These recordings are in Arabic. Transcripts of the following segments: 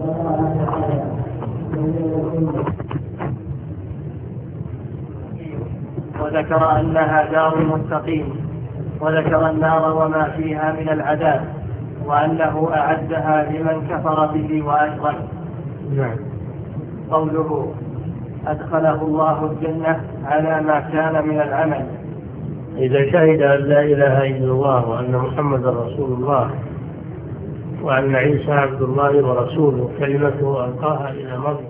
وذكر أنها دار المتقين، وذكر النار وما فيها من العذاب، وأنه أعدها لمن كفر به وأشرك. نعم. قوله أدخله الله الجنة على ما كان من العمل. إذا شهد أن لا إله إلا الله وأن محمد رسول الله وأن عيسى عبد الله ورسوله كلمته ألقاها إلى مريم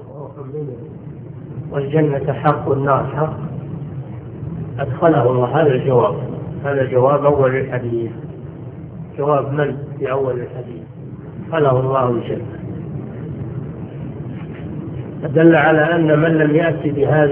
والجنة حق والنار حق، أدخله الله. هذا الجواب، هذا جواب أول الحديث، جواب من في أول الحديث؟ أدخله الله الجنة. دل على أن من لم يأتي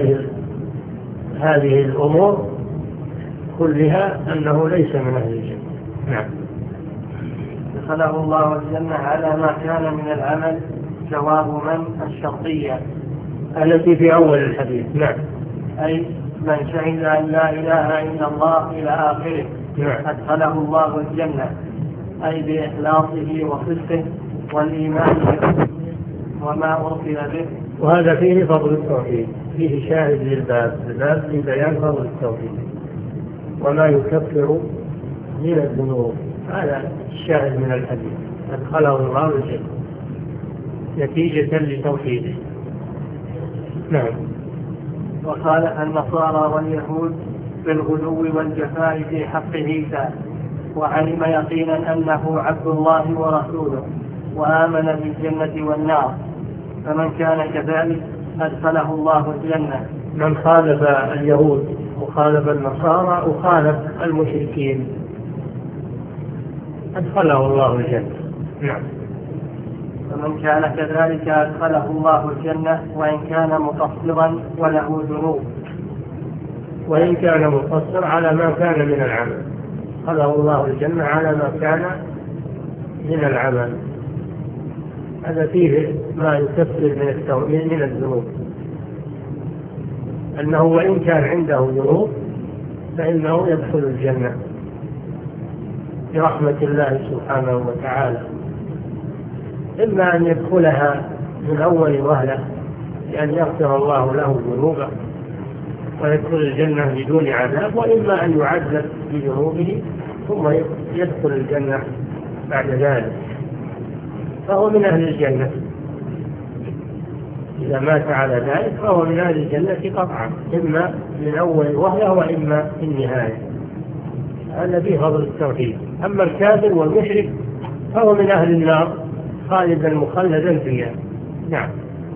بهذه الأمور كلها أنه ليس من أهل الجنة. نعم. دخله الله الجنة على ما كان من العمل، جواب من الشرطية التي في أول الحديث. نعم. أي من شهد أن لا إله إلا الله إلى آخره. نعم. أدخله الله الجنة، أي بإخلاصه وصدقه والإيمان به وما أرسل به. وهذا فيه فضل التوحيد، فيه شاهد للباب في بيان فضل التوحيد وما يكفر من الذنوب. هذا الشاهد من الحديث، أدخله الله الجنة نتيجة لتوحيده. نعم. وخالف النصارى واليهود بالغلو والجفاء في حق عيسى، وعلم يقينا أنه عبد الله ورسوله، وآمن بالجنة والنار، فمن كان كذلك أدخله الله الجنة. من خالف اليهود وخالف النصارى وخالف المشركين أدخله الله الجنة. نعم. فمن كان كذلك أدخله الله الجنة وإن كان مقصرا وله ذنوب. وإن كان مقصر على ما كان من العمل أدخله الله الجنة على ما كان من العمل. هذا فيه ما يكفر من الذنوب، أنه وإن كان عنده ذنوب فإنه يدخل الجنة برحمة الله سبحانه وتعالى، إما أن يدخلها من أول وهلة لأن يغفر الله له ذنوبه ويدخل الجنة بدون عذاب، وإما أن يعذب بذنوبه ثم يدخل الجنة بعد ذلك، فهو من أهل الجنة. إذا مات على ذلك فهو من أهل الجنة قطعا، إما من أول وهلة وإما في النهاية. هذا فيه فضل التوحيد. أما الكافر والمشرك فهو من أهل النار خالدا مخلدا فيها. نعم.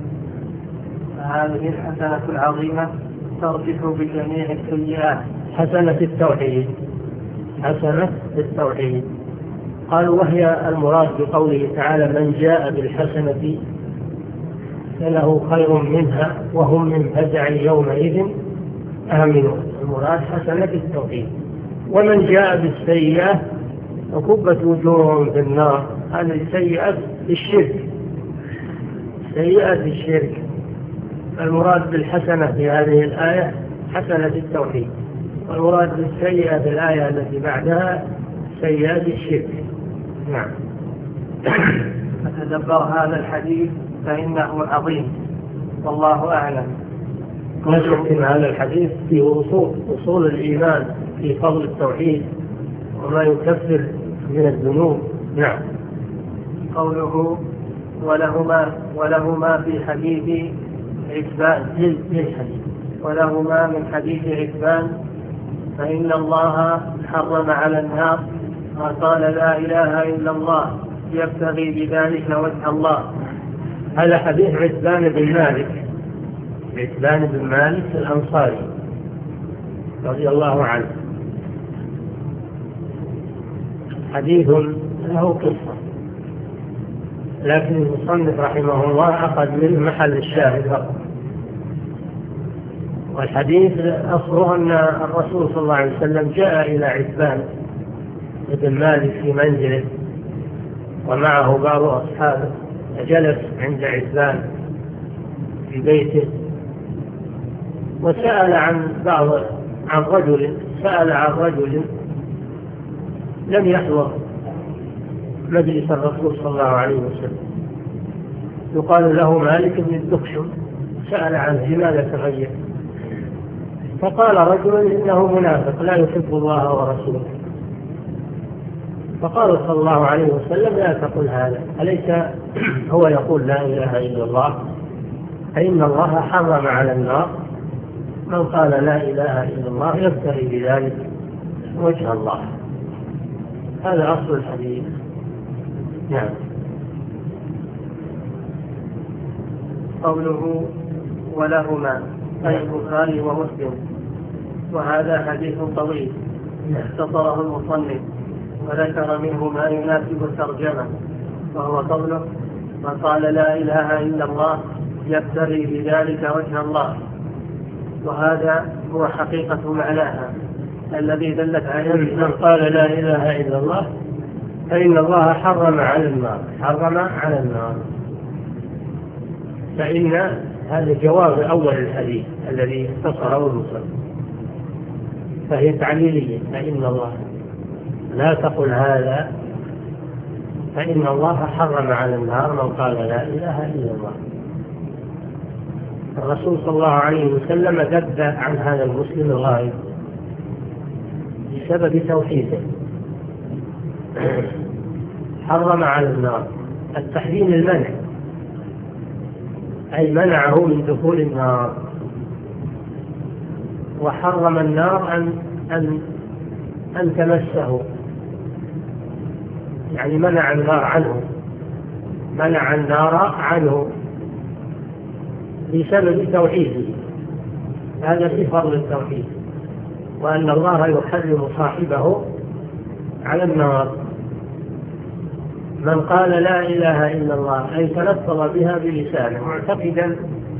هذه الحسنة العظيمة ترجح بجميع السيئات. حسنة التوحيد، حسنة التوحيد. قالوا وهي المراد بقوله تعالى من جاء بالحسنة فله خير منها وهم من فزع يومئذ آمنون. المراد حسنة التوحيد. ومن جاء بالسيئة فكبت وجوههم في النار. هذه السيئة الشرك، سيئة الشرك. المراد بالحسنة في هذه الآية حسنة التوحيد، والمراد بالسيئة في الآية التي بعدها سيئة الشرك. نعم. فتدبر هذا الحديث فإنه عظيم، والله أعلم. نختم هذا الحديث في أصول الإيمان في فضل التوحيد وما يكفر من الذنوب. نعم. قوله ولهما في حديث عتبان، ولهما من حديث عتبان فإن الله حرم على النار ما قال لا إله إلا الله يبتغي بذلك وجه الله. هذا حديث عتبان بن مالك الأنصاري رضي الله عنه. حديث له قصة، لكن المصنف رحمه الله أخذ منه محل الشاهد فقط. والحديث أصله أن الرسول صلى الله عليه وسلم جاء إلى عتبان بن مالك في منزله ومعه بعض أصحابه، فجلس عند عتبان في بيته وسأل عن رجل لم يحضر مجلس الرسول صلى الله عليه وسلم، يقال له مالك بن الدخشم، سأل عنه لماذا تغير؟ فقال رجل إنه منافق لا يحب الله ورسوله. فقال صلى الله عليه وسلم لا تقل هذا، أليس هو يقول لا إله إلا الله؟ فإن الله حرم على النار من قال لا إله إلا الله يبتغي بذلك وجه الله. هذا أصل الحديث. نعم. قوله ولهما أي البخاري ومسلم، وهذا حديث طويل اختصره المصنف وذكر منه ما يناسب الترجمة، وهو قوله من قال لا إله إلا الله يبتغي بذلك وجه الله، وهذا هو حقيقة معناها الذي دلت عليه. من قال لا إله إلا الله فإن الله حرم على النار، حرم على النار. فإن هذا جواب أول الحديث الذي اختصره المصنف، فهي تعليلية. فإن الله لا تقل هذا، فإن الله حرم على النار من قال لا إله إلا الله. الرسول صلى الله عليه وسلم ذب عن هذا المسلم الغائب بسبب توحيده، حرم على النار. التحريم المنع، أي منعه من دخول النار، وحرم النار أن تمسه، يعني منع النار عنه، منع النار عنه بسبب توحيده. هذا في فضل التوحيد، وأن الله يحرم صاحبه على النار. من قال لا إله إلا الله أي تلفظ بها بلسانه معتقدا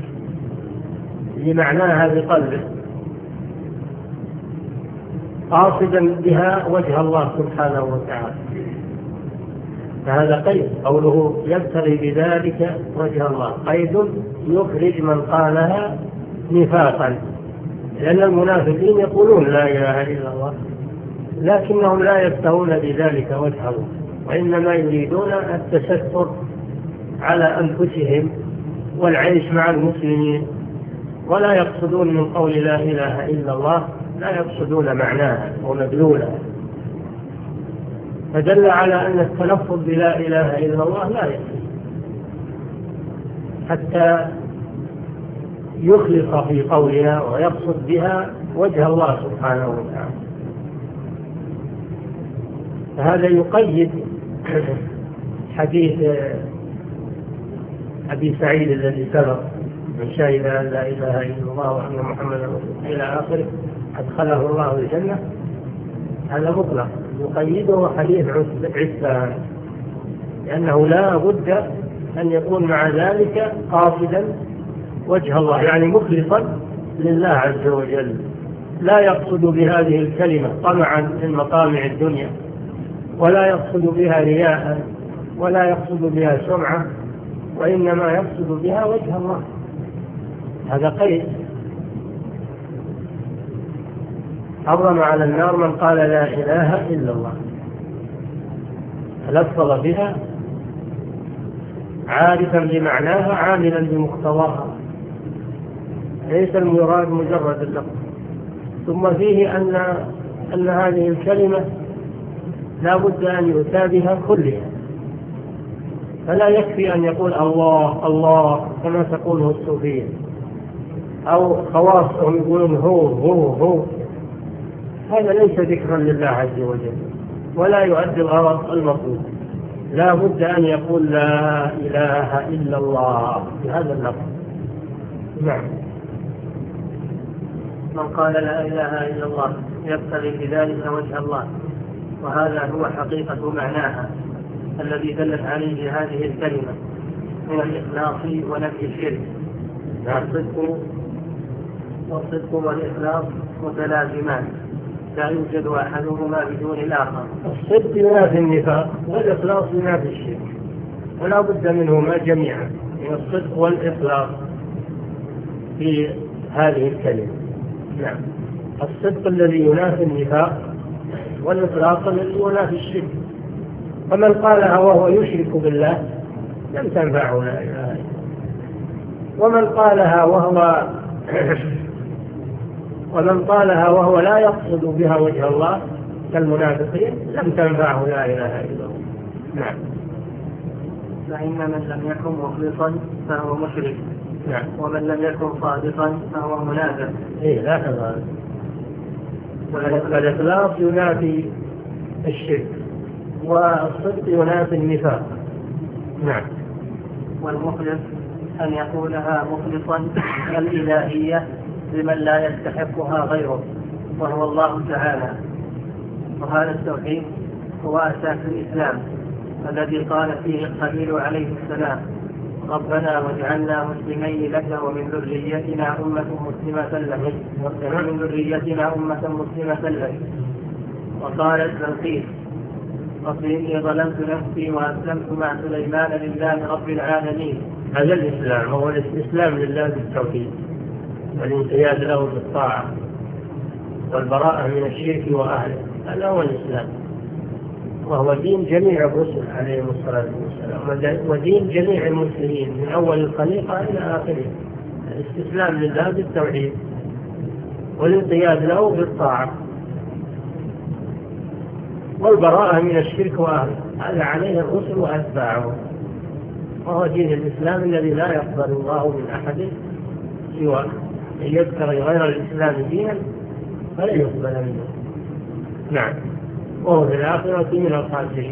لمعناها بقلبه قاصدا بها وجه الله سبحانه وتعالى، فهذا قيد. قوله يبتغي بذلك وجه الله قيد يخرج من قالها نفاقا، لأن المنافقين يقولون لا إله إلا الله لكنهم لا يبتغون بذلك وجه الله، وإنما يريدون التستر على أنفسهم والعيش مع المسلمين، ولا يقصدون من قول لا إله إلا الله، لا يقصدون معناها ومدلولها. فدل على أن التلفظ بلا إله إلا الله لا يكفي حتى يخلص في قولها ويقصد بها وجه الله سبحانه وتعالى. فهذا يقيد حديث أبي سعيد الذي سبق من شهد أن لا إله إلا الله وأن محمدا رسول الله إلى آخره أدخله الله الجنة. هذا مطلق، يقيده حديث عثمان، لأنه لا بد أن يكون مع ذلك قاصدا وجه الله، يعني مخلصا لله عز وجل، لا يقصد بهذه الكلمة طمعا من مطامع الدنيا، ولا يقصد بها رياء، ولا يقصد بها سمعة، وإنما يقصد بها وجه الله. هذا قيد. حرم على النار من قال لا إله إلا الله، تلفظ بها عارفا بمعناها عاملا بمقتضاها، ليس المراد مجرد اللفظ. ثم فيه أن هذه الكلمة لا بد أن يؤتى بها كلها، فلا يكفي أن يقول الله الله كما تقوله الصوفية، أو خواصهم يقولون هو. هذا ليس ذكرا لله عز وجل ولا يؤدي الغرض المطلوب. لا بد أن يقول لا إله إلا الله بهذا اللفظ. نعم. من قال لا إله إلا الله يبتغي بذلك وجه الله، وهذا هو حقيقة معناها الذي دلت عليه هذه الكلمة من الإخلاص ونفي الشرك. والصدق والإخلاص متلازمان، لا يوجد أحدهما بدون الآخر. الصدق ينافي النفاق، والإخلاص ينافي الشرك، ولا بد منهما جميعا، من الصدق والإخلاص في هذه الكلمة. نعم. الصدق الذي ينافي النفاق، والإخلاص الذي ينافي الشرك. فمن قالها وهو يشرك بالله لم تنفعه لا إله إلا الله. ومن قالها وهو لا يقصد بها وجه الله كالمنافقين لم تنفعه لا إله إلا الله. نعم. فإن من لم يكن مخلصا فهو مشرك. نعم. ومن لم يكن صادقا فهو منافق. لا تنفع. فالإخلاص ينافي الشرك والصدق ينافي النفاق. نعم. والمخلص أن يقولها مخلصا الإلهية لمن لا يستحقها غيره وهو الله تعالى. وهذا التوحيد هو أساس الإسلام الذي قال فيه الخليل عليه السلام: ربنا واجعلنا مسلمين لك ومن ذريتنا أمة مسلمة لك. وقالت بلقيس: رب إني ظلمت نفسي وأسلمت مع سليمان لله رب العالمين. هذا الإسلام هو الاستسلام لله بالتوحيد والانقياد له بالطاعة والبراءة من الشرك وأهله. هذا هو الإسلام، وهو دين جميع الرسل عليهم الصلاة والسلام ودين جميع المسلمين من أول الخليقة إلى آخره. الاستسلام لله بالتوحيد والانقياد له بالطاعة والبراءة من الشرك وأهله. هذا عليه الرسل وأتباعه، وهو دين الإسلام الذي لا يقبل الله من أحد سوى أن يذكر غير الإسلام دينا فلا يقبل منه. نعم. وهو في الآخرة من الخاسرين.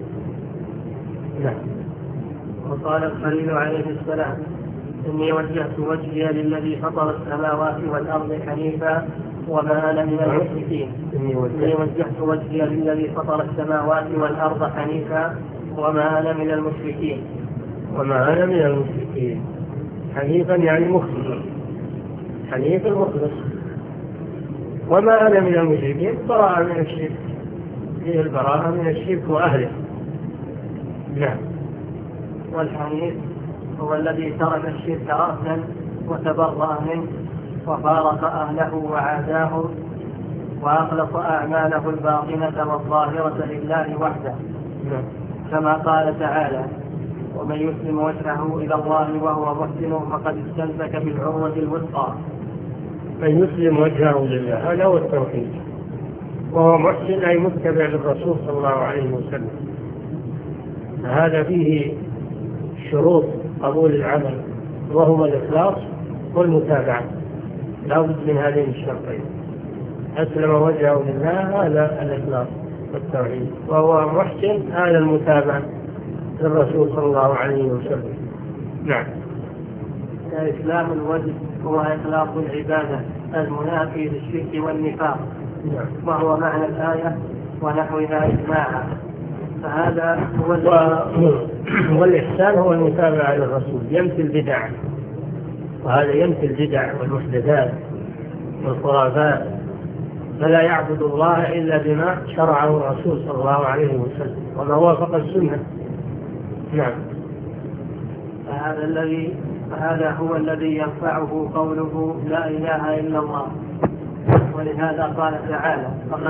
نعم. وقال الخليل عليه السلام: إني وجهت وجهي للذي فطر السماوات والأرض حنيفا وما أنا من المشركين. إني وجهت وجهي للذي فطر السماوات والأرض حنيفا وما أنا من المشركين. وما أنا من المشركين. حنيفا يعني مخلص، حنيف المخلص. وما أنا من المشركين براءة من الشرك، هي البراءة من الشرك وأهله. نعم. والحنيف هو الذي ترك الشرك رأسا وتبرأ منه وفارق أهله وعاداهم وأخلص أعماله الباطنة والظاهرة لله وحده. نعم. كما قال تعالى: ومن يسلم وجهه إلى الله وهو محسن فقد استمسك بالعروة الوثقى. من يسلم وجهه لله هذا هو التوحيد، وهو محسن أي متبع للرسول صلى الله عليه وسلم. هذا فيه شروط قبول العمل وهو الإخلاص والمتابعة، لا بد من هذين الشرطين. أسلم وجهه لله هذا الإخلاص والتوحيد، وهو محسن هذا المتابعة للرسول صلى الله عليه وسلم. نعم. إسلام الوجه هو إخلاص العبادة المنافي للشرك والنفاق. نعم. وهو معنى الآية ونحوها إجماعا. فهذا هو والإحسان هو المتابعة للرسول، يمثل البدع، وهذا يمثل البدع والمحدثات والخرافات، فلا يعبد الله إلا بما شرعه الرسول صلى الله عليه وسلم وما وافق السنة. نعم. فهذا هو الذي ينفعه قوله لا إله إلا الله. ولهذا قال تعالى: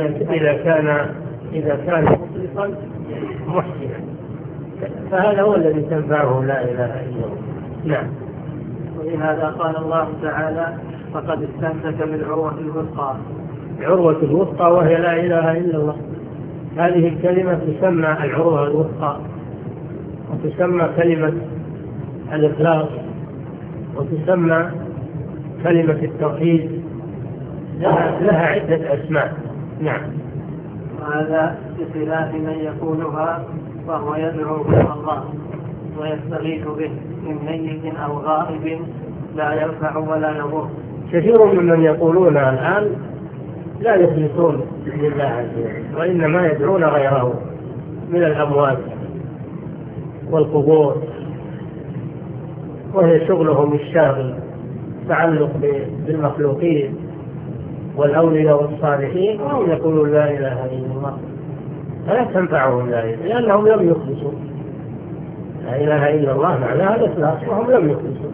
إذا كان مخلصا محسنا فهذا هو الذي تنفعه لا إله إلا الله. نعم. ولهذا قال الله تعالى: فقد استمسك بالعروة الوثقى. العروة الوثقى وهي لا إله إلا الله. هذه الكلمة تسمى العروة الوثقى، وتسمى كلمة الإخلاص، وتسمى كلمة التوحيد، لها عدة أسماء. نعم. وهذا بخلاف من يقولها وهو يدعو إلى الله ويستغيث به من ميت أو غائب لا ينفع ولا يضر. كثير ممن يقولونها الآن لا يخلصون لله عز وجل، وإنما يدعون غيره من الأموات والقبور، وهي شغلهم الشاغل تعلق بالمخلوقين والأولياء والصالحين، وهم يقولون لا إله إلا الله، فلا تنفعهم لا إله، لأنهم لم يخلصوا. لا إله إلا الله معناها الإخلاص، وهم لم يخلصوا،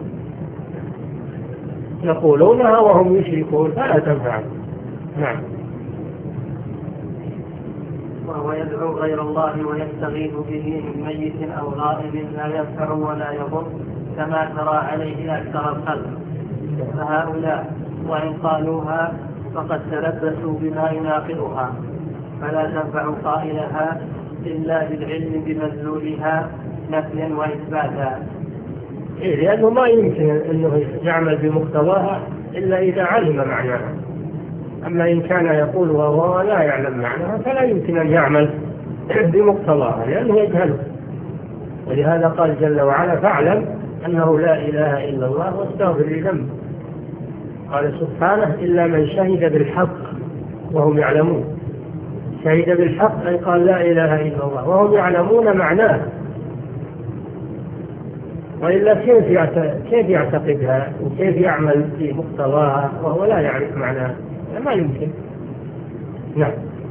يقولونها وهم يشركون، فلا تنفعهم. نعم. وهو يدعو غير الله ويستغيث به من ميت أو غائب لا ينفع ولا يضر كما ترى عليه أكثر الخلق. فهؤلاء وإن قالوها فقد تلبسوا بما يناقضها، فلا تنفع قائلها إلا بالعلم بمدلولها نفيا وإثباتا. لأنه ما يمكن أنه يعمل بمقتضاها إلا إذا علم معناها. أما إن كان يقول وهو لا يعلم معناها فلا يمكن أن يعمل بمقتضاها لأنه يجهله. ولهذا قال جل وعلا فاعلم أنه لا إله إلا الله واستغفر لذنبك. قال سبحانه إلا من شهد بالحق وهم يعلمون. شهد بالحق أي قال لا إله إلا الله وهم يعلمون معناه، وإلا كيف يعتقدها وكيف يعمل في مقتضاها وهو لا يعرف معناها؟ ما يمكن. نعم.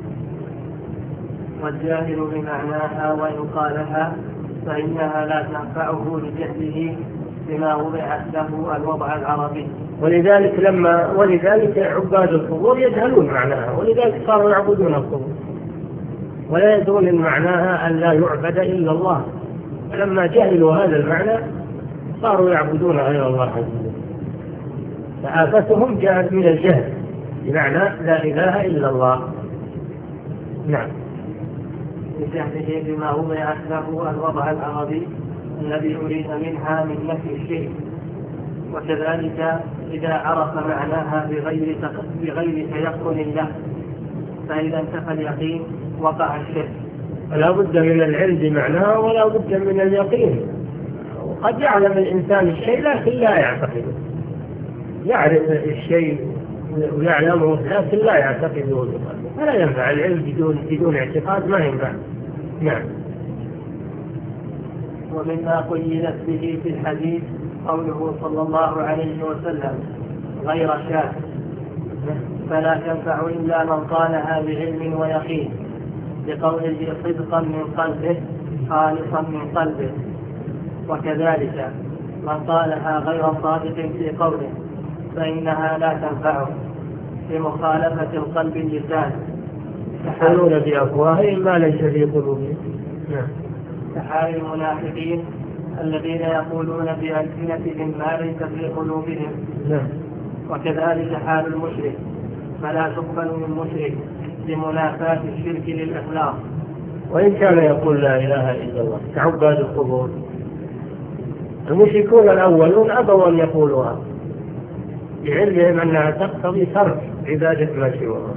والجاهل بمعناها وإن قالها فإنها لا تنفعه لجهله بما وضعت له الوضع العربي. ولذلك عباد القبور يجهلون معناها، ولذلك صاروا يعبدون القبور ولا يدرون من معناها أن لا يعبد إلا الله. فلما جهلوا هذا المعنى صاروا يعبدون غير الله عز وجل. فآفتهم جاءت من الجهل بمعنى لا إله إلا الله. نعم. لجهله بما وضعت له الوضع العربي الذي أريد منها من نفي الشرك. وكذلك إذا عرف معناها بغير تيقن له فإذا انتفى اليقين وقع الشرك. فلا بد من العلم بمعناها ولا بد من اليقين. وقد يعلم الإنسان الشيء لكن لا يعتقده، يعرف الشيء ويعلمه لكن لا يعتقده، فلا ينفع العلم بدون اعتقاد، ما ينفع. نعم. ومما قيدت به في الحديث قوله صلى الله عليه وسلم غير شاك، فلا تنفع إلا من قالها بعلم ويقين بقوله صدقا من قلبه خالصا من قلبه. وكذلك من قالها غير صادق في قوله فإنها لا تنفعه بمخالفة القلب اللسان. يقولون بأفواههم ما ليس في قلوبهم. كحال المنافقين الذين يقولون بألسنتهم ما ليس في قلوبهم. وكذلك حال المشرك، فلا تقبل من مشرك لمنافاة الشرك للإخلاص وإن كان يقول لا إله إلا الله كعباد القبور. المشركون الأولون أبوا أن يقولوها بعلمهم أنها تقتضي ترك عبادة ما سواها،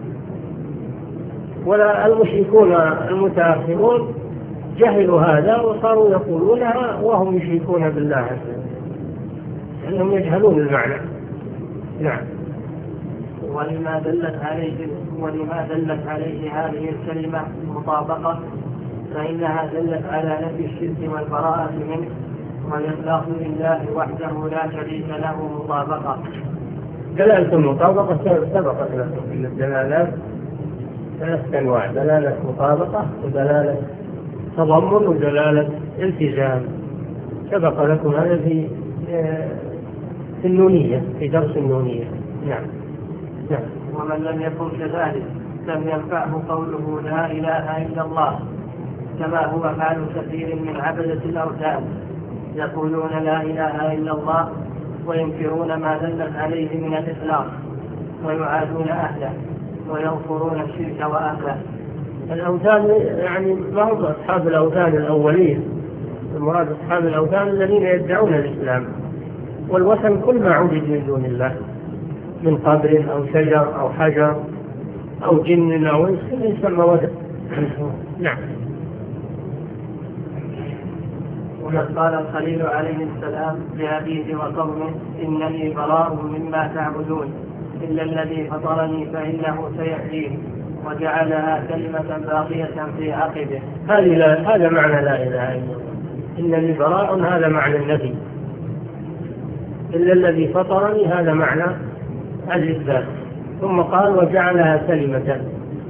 ولا المشركون المتأخرون جهلوا هذا وصاروا يقولونها وهم يشركون بالله عز وجل لأنهم يجهلون المعنى. نعم. ولما دلت عليه هذه الكلمة مطابقة فإنها دلت على نفي الشرك والبراءة منه والإخلاص لله وحده لا شريك له مطابقة. دلالة المطابقة سبقت لكم في الدلالات 3 أنواع: دلالة مطابقة ودلالة تضمن ودلالة التزام. سبق لكم هذا في النونية، في درس النونية. نعم. نعم. ومن لم يكن كذلك لم ينفعه قوله لا إله إلا الله، كما هو حال كثير من عبدة الأوثان يقولون لا إله إلا الله وينكرون ما دلت عليه من الإخلاص ويعادون أهله وينصرون الشرك وأهله. الأوثان يعني ما هم أصحاب الأوثان الأولين، المراد أصحاب الأوثان الذين يدعون الإسلام. والوثن كل ما عبد من دون الله من قبر أو شجر أو حجر أو جن أو إنس يسمى وثن. نعم. وقد قال الخليل عليه السلام لأبيه وقومه إنني براء مما تعبدون إلا الذي فطرني فإنه سيهدين، وجعلها كلمة باقية في عقبه. هذا معنى لا إله إلا الله. إنني براء هذا معنى النفي، إلا الذي فطرني هذا معنى الإثبات. ثم قال وجعلها كلمة،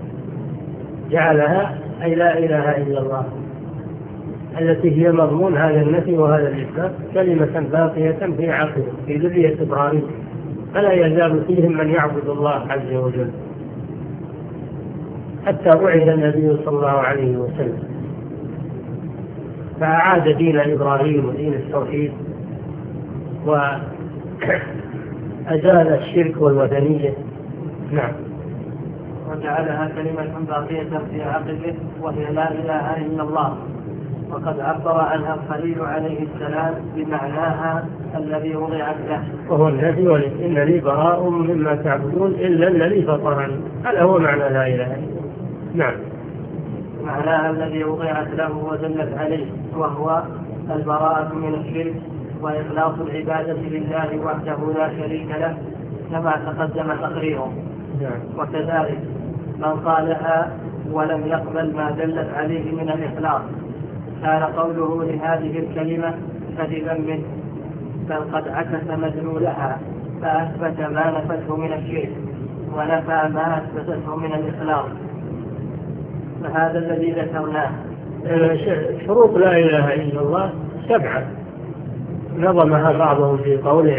جعلها أي لا إله إلا الله التي هي مضمون هذا النفي وهذا الإثبات كلمة باقية في عقبه في ذرية إبراهيم، فلا يزال فيهم من يعبد الله عز وجل. حتى بعث النبي صلى الله عليه وسلم، فأعاد دين إبراهيم ودين التوحيد وأزال الشرك والوثنية. نعم. وجعلها كلمة باقية في عقله وهي لا إله إلا الله، وقد عبر عنها الخليل عليه السلام بمعناها الذي وضعت له، وهو النبي إنني براء مما تعبدون إلا الذي فطرني. هذا هو معنى لا إله إلا الله. نعم. معناها الذي وضعت له ودلت عليه، وهو البراءة من الشرك وإخلاص العبادة لله وحده لا شريك له كما تقدم تقريره. وكذلك من قالها ولم يقبل ما دلت عليه من الإخلاص كان قوله لهذه الكلمة كذبا منه، بل قد عكس مدلولها فأثبت ما نفته من الشرك ونفى ما أثبته من الإخلاص. فهذا الذي ذكرناه. شروط لا إله إلا الله 7 نظمها بعضهم في قوله: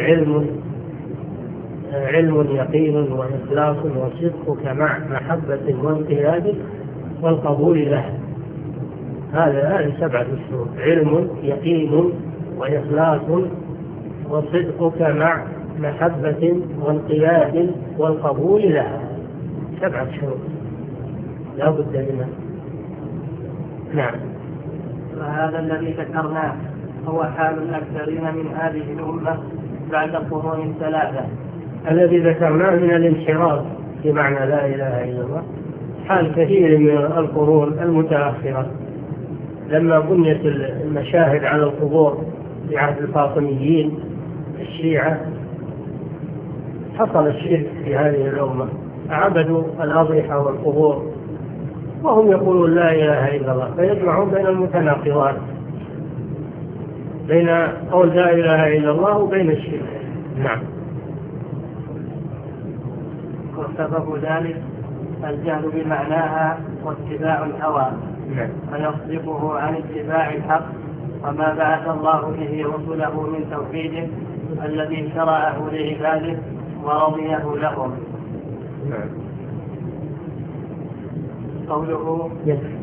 علم يقين وإخلاص وصدقك مع محبة وانقياد والقبول له. هذه 7 شروط: علم يقين وإخلاص وصدقك مع محبة وانقياد والقبول له. 7 شروط لا بد منها. نعم. وهذا الذي ذكرناه هو حال الأكثرين من هذه الأمة بعد قرون 3. الذي ذكرناه من الانحراف في معنى لا إله إلا الله حال كثير من القرون المتأخرة، لما بنيت المشاهد على القبور في عهد الفاطميين الشيعة حصل الشرك في هذه الأمة، عبدوا الأضرحة والقبور وهم يقولون لا إله إلا الله، فيجمعون بين المتناقضات، بين قول لا إله إلا الله وبين الشرك. نعم. وسبب ذلك الجهل بمعناها واتباع الهوى، فيصرفه عن اتباع الحق وما بعث الله به رسله من توحيده الذي شرعه لعباده ورضيه لهم. قوله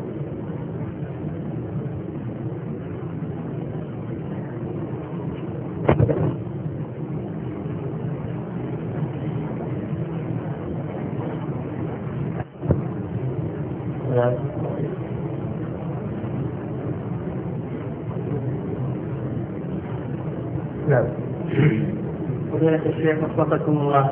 نعم. فضيلة الشيخ وفقكم الله،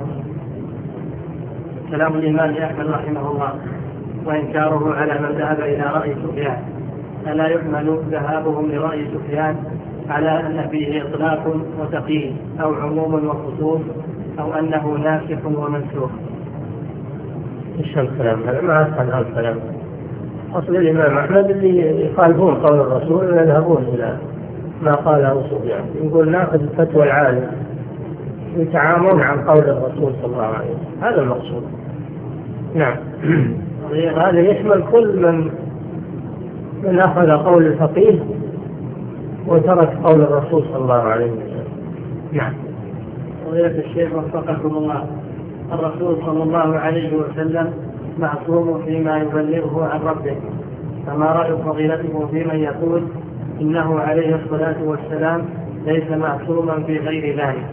كلام الإمام أحمد رحمه الله وإنكاره على من ذهب إلى رأي سفيان، فلا يحمل ذهابهم لرأي سفيان على أن فيه إطلاق وتقييد أو عموم وخصوص أو أنه ناسخ ومنسوخ. إيش الكلام هذا؟ ما أفهم هذا الكلام. أصل الإمام أحمد اللي يخالفون قول الرسول ويذهبون إلى ما قاله سفيان، يقول ناخذ الفتوى العالم يتعامون عن قول الرسول صلى الله عليه وسلم، هذا المقصود. نعم. هذا يشمل كل من أخذ قول الفقيه وترك قول الرسول صلى الله عليه وسلم. نعم. فضيلة الشيخ وفقكم الله، الرسول صلى الله عليه وسلم معصوم فيما يبلغه عن ربه، فما رأي فضيلته في من يقول إنه عليه الصلاة والسلام ليس معصوما في غير ذلك؟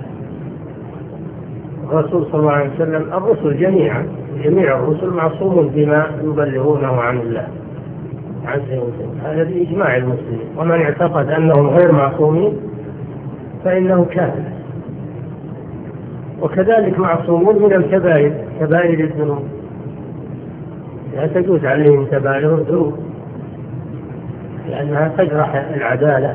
الرسول صلى الله عليه وسلم الرسل جميع الرسل معصوم بما يبلغونه عن الله عز وجل، هذا بإجماع المسلمين، ومن اعتقد أنهم غير معصومين فإنه كافر. وكذلك معصومون من الكبائر، كبائر الذنوب لا تجوز عليهم كبائر الذنوب لأنها تجرح العدالة.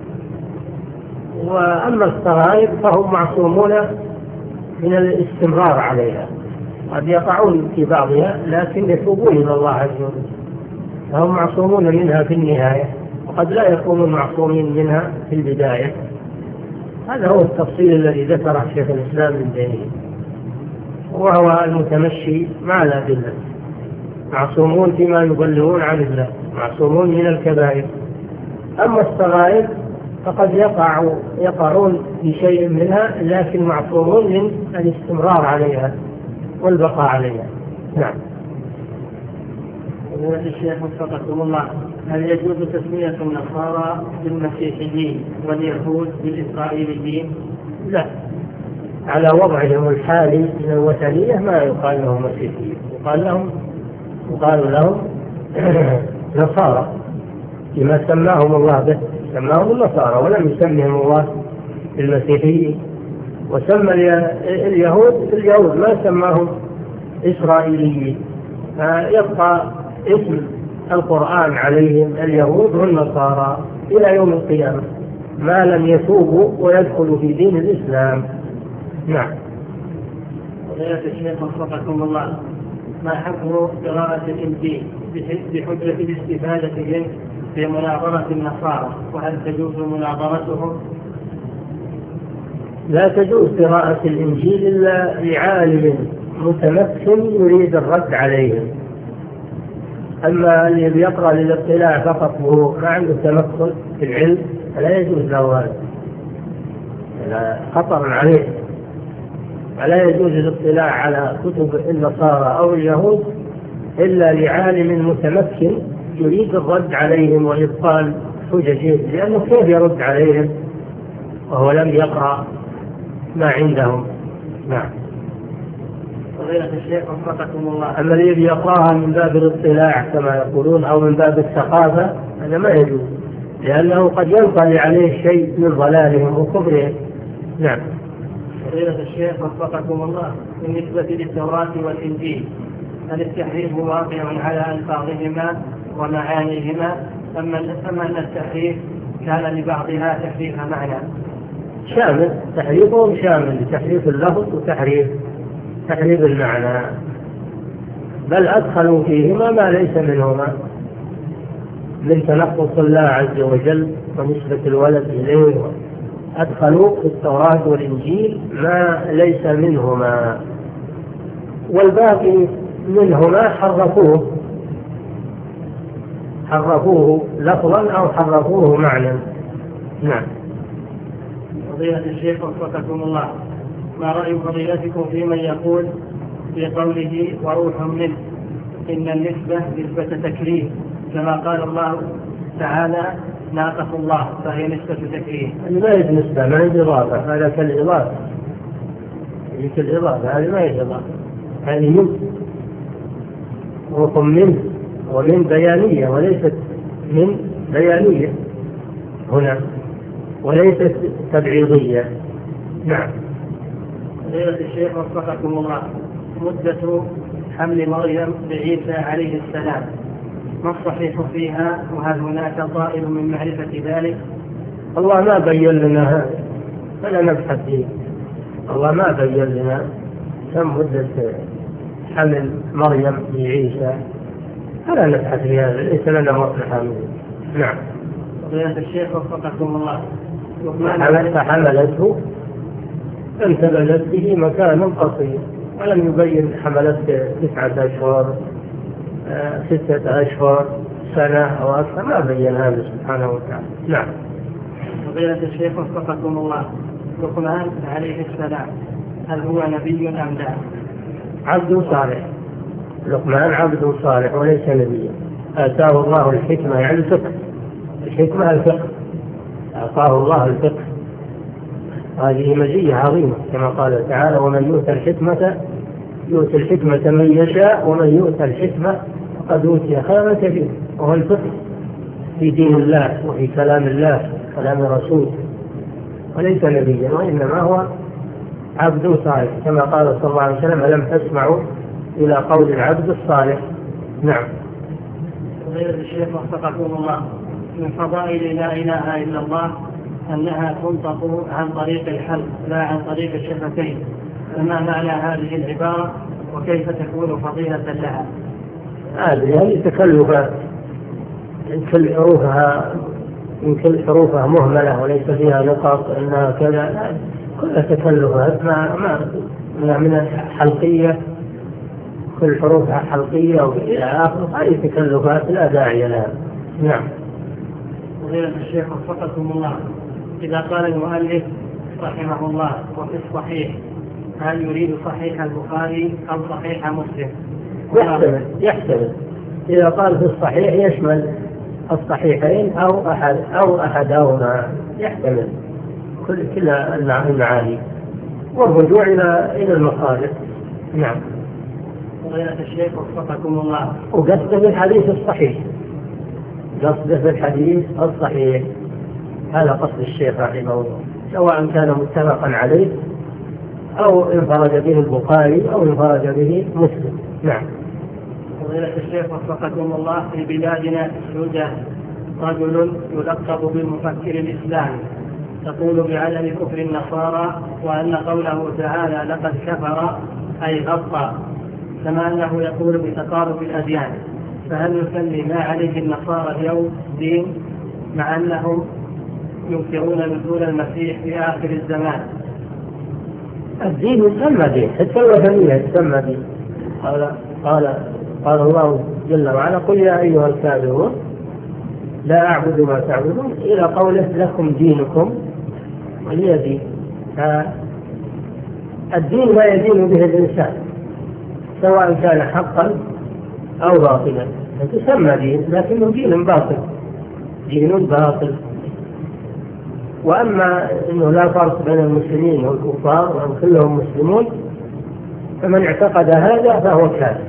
وأما الصغائر فهم معصومون من الاستمرار عليها، قد يقعون في بعضها لكن يتوبون إلى الله عز وجل، فهم معصومون منها في النهاية، وقد لا يكونون معصومين منها في البداية. هذا هو التفصيل الذي ذكره شيخ الإسلام ابن تيمية، وهو المتمشي مع الأدلة. معصومون فيما يبلغون عن الله، معصومون من الكبائر. أما الصغائر فقد يقعون في شيء منها لكن معصومون من الاستمرار عليها والبقاء عليها. نعم. فضيلة الشيخ وفقكم الله، هل يجوز تسمية النصارى بالمسيحيين واليهود بالإسرائيليين؟ لا، على وضعهم الحالي من الوثنية ما يقال لهم مسيحيين، يقال لهم نصارى لما سماهم الله به، سماهم النصارى ولم يسمهم الله بالمسيحيين. وسمى اليهود ما سماهم إسرائيليين، فيبقى اسم القرآن عليهم اليهود والنصارى إلى يوم القيامة ما لم يتوبوا ويدخلوا في دين الإسلام. نعم. فضيلة الشيخ وفقكم الله، ما حكم قراءة الإنجيل بحجة الاستفادة منه في مناظرة النصارى، وهل تجوز مناظرتهم؟ لا تجوز قراءة الإنجيل إلا لعالم متمكن يريد الرد عليهم. أما اللي يقرأ للاطلاع فقط وهو ما عنده تمكن في العلم فلا يجوز له هذا، خطر عليه. فلا يجوز الاطلاع على كتب النصارى أو اليهود إلا لعالم متمكن يريد الرد عليهم وإبطال حججهم، لأنه كيف يرد عليهم وهو لم يقرأ ما عندهم. نعم. فضيلة الشيخ وفقكم الله، أما الذي يقرأها من باب الاطلاع كما يقولون أو من باب الثقافة هذا ما يجوز، لأنه قد ينطلي عليه شيء من ضلالهم وكفرهم. نعم. فضيلة الشيخ وفقكم الله، بالنسبة للتوراة والإنجيل هل التحريف واقع على ألفاظهما ومعانيهما أم أن التحريف كان لبعضها تحريف معنى؟ شامل، تحريفهم شامل لتحريف اللفظ وتحريف المعنى، بل أدخلوا فيهما ما ليس منهما من تنقص الله عز وجل ونسبة الولد إليه. أدخلوا في التوراة والإنجيل ما ليس منهما، والباقي منهما حرفوه لفظا أو حرفوه معنى. نعم. فضيلة الشيخ وفقكم الله، ما رأي فضيلتكم في من يقول في قوله وروح منه إن النسبة نسبة تكريم كما قال الله تعالى ناقة الله فهي نسبة تكريم؟ ما هي نسبة، ما هي إضافة، هذا كالإضافة، هذه ما هي إضافة، هذه من روح منه ومن بيانية وليست من بيانية هنا وليست تبعيضية. نعم. فضيلة الشيخ وفقكم الله، مدة حمل مريم بعيسى عليه السلام ما الصحيح فيها، وهل هناك طائل من معرفة ذلك؟ الله ما بين لنا هذا فلا نبحث فيه. الله ما بين لنا كم مدة حمل مريم بعيسى فلا نبحث في هذا، ليس لنا مصلحة منه. نعم. فضيلة الشيخ وفقكم الله، فحملته فانتبذت به مكانا قصير ولم يبين حملت 9 أشهر 6 أشهر سنة أو أكثر، ما بين هذا سبحانه وتعالى. نعم. فضيلة الشيخ وفقكم الله، لقمان عليه السلام هل هو نبي أم لا؟ عبد صالح، لقمان عبد صالح وليس نبيا. آتاه الله الحكمة يعني الفقه، الحكمة الفقه، أعطاه الله الفقه، هذه مزية عظيمة كما قال تعالى ومن يؤتى الحكمة من يشاء ومن يؤتى الحكمة فقد أوتي خيرا كثيرا، وهو الفقه في دين الله وفي كلام الله كلام رسوله، وليس نبيا وإنما هو عبد صالح كما قال صلى الله عليه وسلم ألم تسمعوا إلى قول العبد الصالح. نعم. فضيلة الشيخ وفقكم الله، من فضائل لا إله إلا الله أنها تنطق عن طريق الحلق لا عن طريق الشفتين، فما معنى هذه العبارة وكيف تكون فضيلة لها؟ هذه تكلفات يمكن حروفها مهملة وليس فيها نقاط إنها كذا، كل تكلفات ما من حلقية، كل حروفها حلقية وإلى آخر، هذه تكلفات لا داعي لها. نعم. فضيلة الشيخ وفقكم الله، إذا قال المؤلف رحمه الله وفي الصحيح هل يريد صحيح البخاري أو صحيح مسلم؟ إذا قال في الصحيح يشمل الصحيحين أو أحدهما، يحتمل كل المعاني، والرجوع إلى المصادر. نعم. فضيلة الشيخ وفقكم الله، وقصده في الحديث الصحيح، قصده في الحديث الصحيح، هذا قصد الشيخ رحمه الله، سواء كان متفقا عليه أو انفرد به البخاري أو انفرد به مسلم. نعم. فضيلة الشيخ وفقكم الله، في بلادنا يوجد رجل يلقب بالمفكر الإسلامي، يقول بعدم كفر النصارى، وأن قوله تعالى لقد كفر أي غطى، كما أنه يقول بتقارب الأديان، فهل يسمي ما عليه النصارى اليوم دين، مع أنهم ينكرون نزول المسيح في آخر الزمان؟ الدين يسمى دين، حتى الوثنية يسمى دين. قال الله جل وعلا قل يا أيها الكافرون لا أعبد ما تعبدون، إلى قوله لكم دينكم ولي دين. الدين ما يدين به الإنسان سواء كان حقا أو باطلا، تسمى دين لكنه دين باطل، دين باطل. وأما أنه لا فرق بين المسلمين والكفار وهم كلهم مسلمون، فمن اعتقد هذا فهو كافر،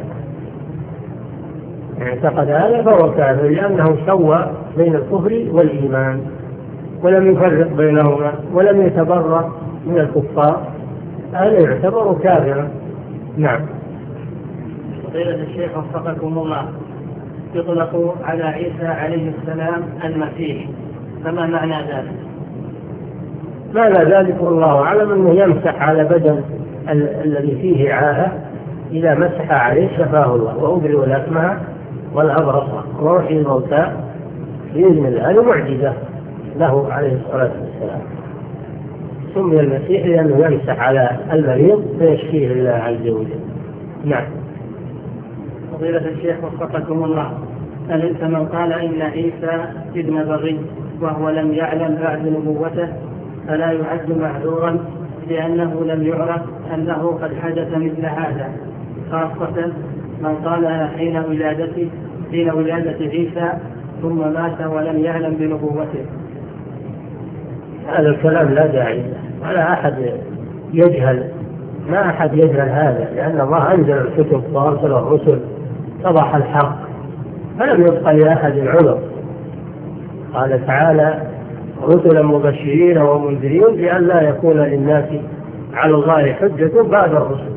لأنه سوى بين الكفر والإيمان ولم يفرق بينهما ولم يتبرأ من الكفار، هذا يعتبر كافرا. نعم. فضيلة الشيخ وفقكم الله، يطلق على عيسى عليه السلام المسيح، فما معنى ذلك؟ معنى ذلك والله أعلم أنه يمسح على بدن الذي فيه عاهة، إذا مسح عليه شفاه الله، وأبرئ الأكمه والأبرص وأحيي الموتى بإذن الله. هذه معجزة له عليه الصلاة والسلام. سمي المسيح لأنه يمسح على المريض فيشفيه الله عز وجل. نعم. فضيلة الشيخ وفقكم الله، أليس من قال إن عيسى ابن بغي وهو لم يعلم بعد نبوته فلا يعد معذورا، لأنه لم يعرف أنه قد حدث مثل هذا، خاصة من قال حين ولادة عيسى ثم مات ولم يعلم بنبوته؟ هذا الكلام لا داعي له، ولا أحد يجهل، ما أحد يجهل هذا، لأن الله أنزل الكتب وأرسل الرسل طبح الحق، فلم يبقى لأحد عذر. قال تعالى رسلا مبشرين ومنذرين لئلا يكون للناس على الله حجة بعد الرسل،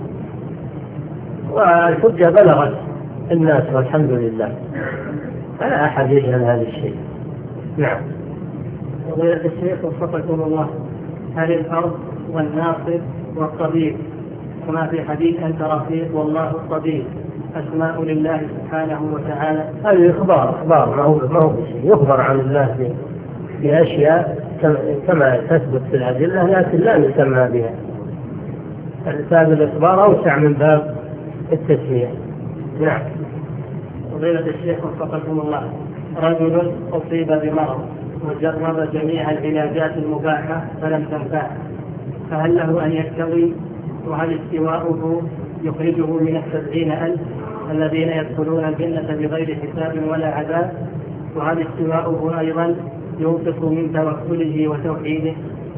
والحجة بلغت الناس والحمد لله، فلا أحد يجهل هذا الشيء. نعم. فضيلة الشيخ وفقكم الله، هل الأرض والناصر والطبيب كما في حديث أنت رفيق والله الطبيب أسماء لله سبحانه وتعالى؟ هذه إخبار ما هو بشيء، يخبر عن الله بأشياء كما تثبت في الأدلة، لكن لا نسمى بها. باب الإخبار أوسع من باب التسمية. نعم. فضيلة الشيخ وفقكم الله، رجل أصيب بمرض وجرب جميع العلاجات المباحة فلم تنفعه، فهل له أن يستوي؟ وهل استواؤه يخرجه من 70,000 الذين يدخلون الجنة بغير حساب ولا عذاب؟ وهل استواؤه أيضا ينقص من توكله وتوحيده؟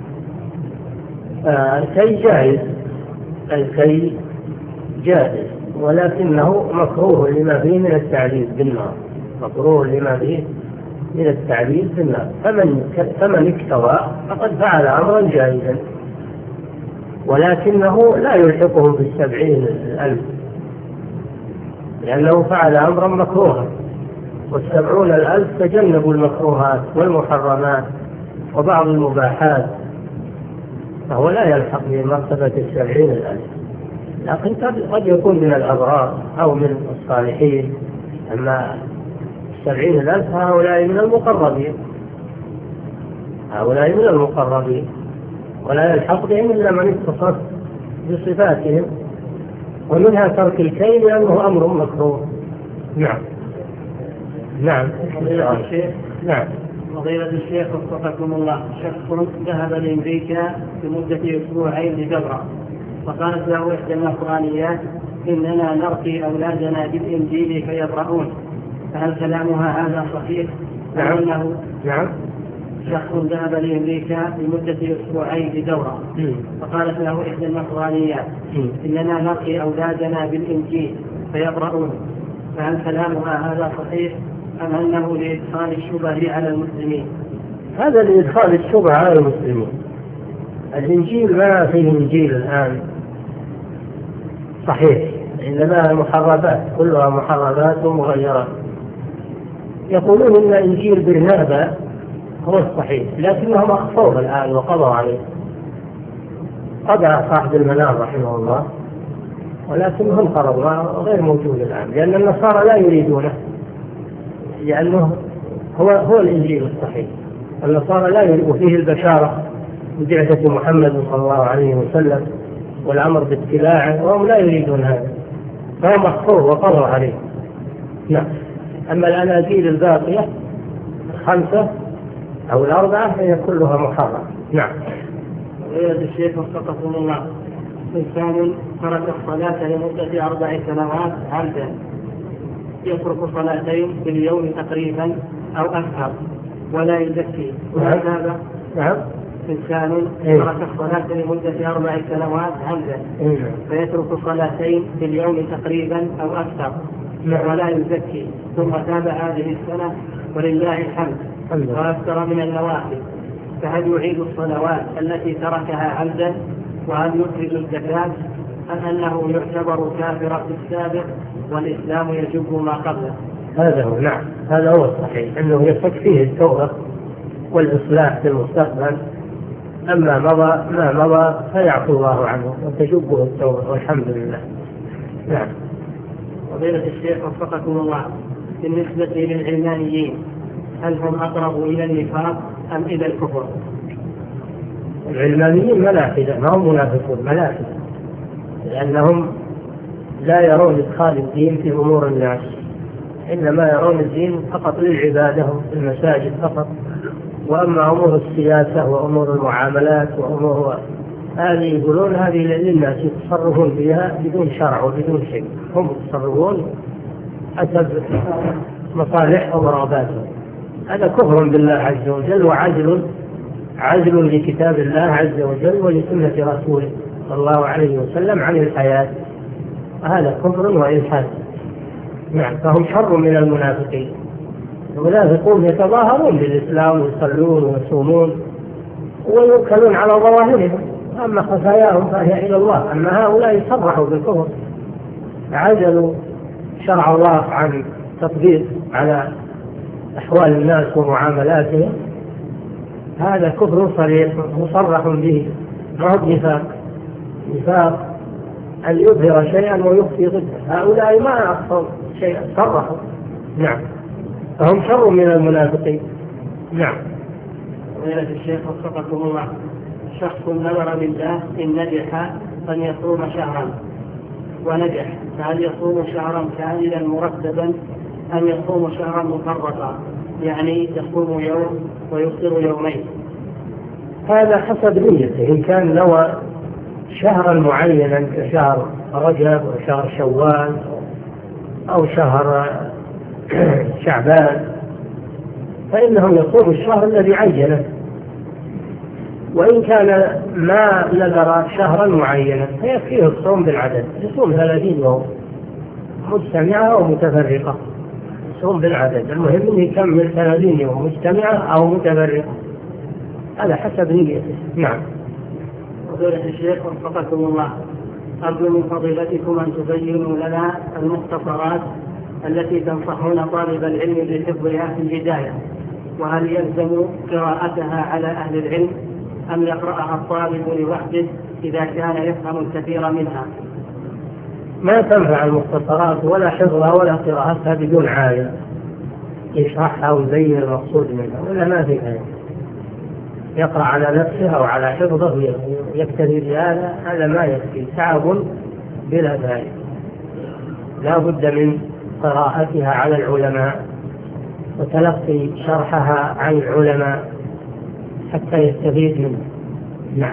الكي جائز، ولكنه مكروه لما فيه من التعذيب بالنار، فمن اكتوى فقد فعل أمرا جائزا، ولكنه لا يلحقه ب70,000 لأنه فعل أمرا مكروها، وال70,000 تجنبوا المكروهات والمحرمات وبعض المباحات، فهو لا يلحق بمرتبة 70,000، لكن قد يكون من الأبرار أو من الصالحين. أما 70,000 هؤلاء من المقربين، ولا يلحق بهم إلا من اتصف بصفاتهم، ومنها ترك الكي لأنه أمر مكروه. نعم. فضيلة الشيخ وفقكم الله، شخص ذهب لأمريكا لمدة أسبوعين لجبرة، فقالت له إحدى النصرانيات إننا نرقي أولادنا بالإنجيل فيبرؤون، فهل كلامها هذا صحيح؟ نعم. أنه نعم. شخص ذهب لأمريكا لمدة أسبوعين بدورة، فقالت له إحدى النصرانيات إننا نرقي أولادنا بالإنجيل فيقرؤون، فهل كلامها هذا صحيح أم أنه لإدخال الشبه على المسلمين؟ هذا لإدخال الشبه على المسلمين. الإنجيل ما فيه إنجيل الآن صحيح، إنما محرفات، كلها محرفات ومغيرات. يقولون إن إنجيل برنابا هو الصحيح، لكنهم أخفوه الآن وقضوا عليه، قضى صاحب المنار رحمه الله، ولكنهم خربوا غير موجود الآن، لأن النصارى لا يريدونه، لأنه هو الإنجيل الصحيح. النصارى لا يريدون فيه البشارة ببعثة محمد صلى الله عليه وسلم والأمر باتباعه، وهم لا يريدون هذا، فهم أخفوه وقضوا عليه. نعم. أما الأناجيل الباقية 5 أو 4 فهي كلها محرمة. نعم. ويرد الشيخ وفقكم الله، إنسان ترك الصلاة لمدة 4 سنوات عمدا، يترك صلاتين في اليوم تقريبا أو أكثر ولا يزكي، وهذا نعم. إنسان ترك الصلاة لمدة 4 سنوات عمدا فيترك صلاتين في اليوم تقريبا أو أكثر ولا يزكي، ثم تاب هذه السنة ولله الحمد وأكثر من النوافل، فهل يعيد الصلوات التي تركها عمدا؟ وهل يخرج الزكاة أم أنه يعتبر كافرا في السابق والإسلام يجب ما قبله؟ هذا هو. نعم، هذا هو الصحيح، أنه يكفيه التوبة والإصلاح في المستقبل، أما ما مضى فيعفو الله عنه وتجبه التوبة والحمد لله. نعم. فضيلة الشيخ وفقكم الله، بالنسبة للعلمانيين هل هم أقرب إلى النفاق أم إلى الكفر؟ العلمانيين ملاحدة، ما هم منافقون، ملاحدة، لأنهم لا يرون إدخال الدين في أمور الناس، إنما يرون الدين فقط للعبادة في المساجد فقط، وأما أمور السياسة وأمور المعاملات وأمور هذه يقولون هذه للناس يتصرفون بها بدون شرع وبدون شيء، هم يتصرفون حسب مصالحهم ورغباتهم. هذا كفر بالله عز وجل وعزل لكتاب الله عز وجل ولسنة رسوله صلى الله عليه وسلم عن الحياة، هذا كفر وإلحاد. نعم. فهم شر من المنافقين. المنافقون يتظاهرون بالإسلام ويصلون ويصومون ويوكلون على ظواهرهم، أما خفاياهم فهي إلى الله. أما هؤلاء صرحوا بالكفر، عزلوا شرع الله عن تطبيق على أحوال الناس ومعاملاتهم، هذا كفر صريح مصرح به، ما هو نفاق أن يظهر شيئا ويخفي ضده. هؤلاء ما أخفوا شيئا، صرحوا. نعم. فهم شر من المنافقين. نعم. فضيلة الشيخ وفقكم الله، شخص نذر لله إن نجح أن يصوم شهرا ونجح، فهل يصوم شهرا كاملا مرتبا أم يصوم شهرا مفرطا، يعني يصوم يوم ويفطر يومين؟ هذا حسب نيته، إن كان نوى شهرا معينا كشهر رجب وشهر شوال أو شهر شعبان فإنه يصوم الشهر الذي عينه، وإن كان ما نذر شهرا معينا فيكفيه الصوم بالعدد، يصوم 30 يوم مجتمعة أو متفرقة، يصوم بالعدد، المهم أن يكمل 30 يوم مجتمعة أو متفرقة، هذا حسب نيته. نعم. فضيلة الشيخ وفقكم الله، أرجو من فضيلتكم أن تبينوا لنا المختصرات التي تنصحون طالب العلم بحفظها في البداية، وهل يلزم قراءتها على أهل العلم أم يقرأها الطالب لوحده إذا كان يفهم الكثير منها؟ ما تنفع المختصرات ولا حفظها ولا قراءتها بدون عالم يشرحها ويبين المقصود منها، ولا ما في غير يقرأ على نفسه أو على حفظه يكتفي بهذا، هذا ما يكفي، تعب بلا فائدة. لا بد من قراءتها على العلماء وتلقي شرحها عن العلماء حتى يستفيد منه. نعم.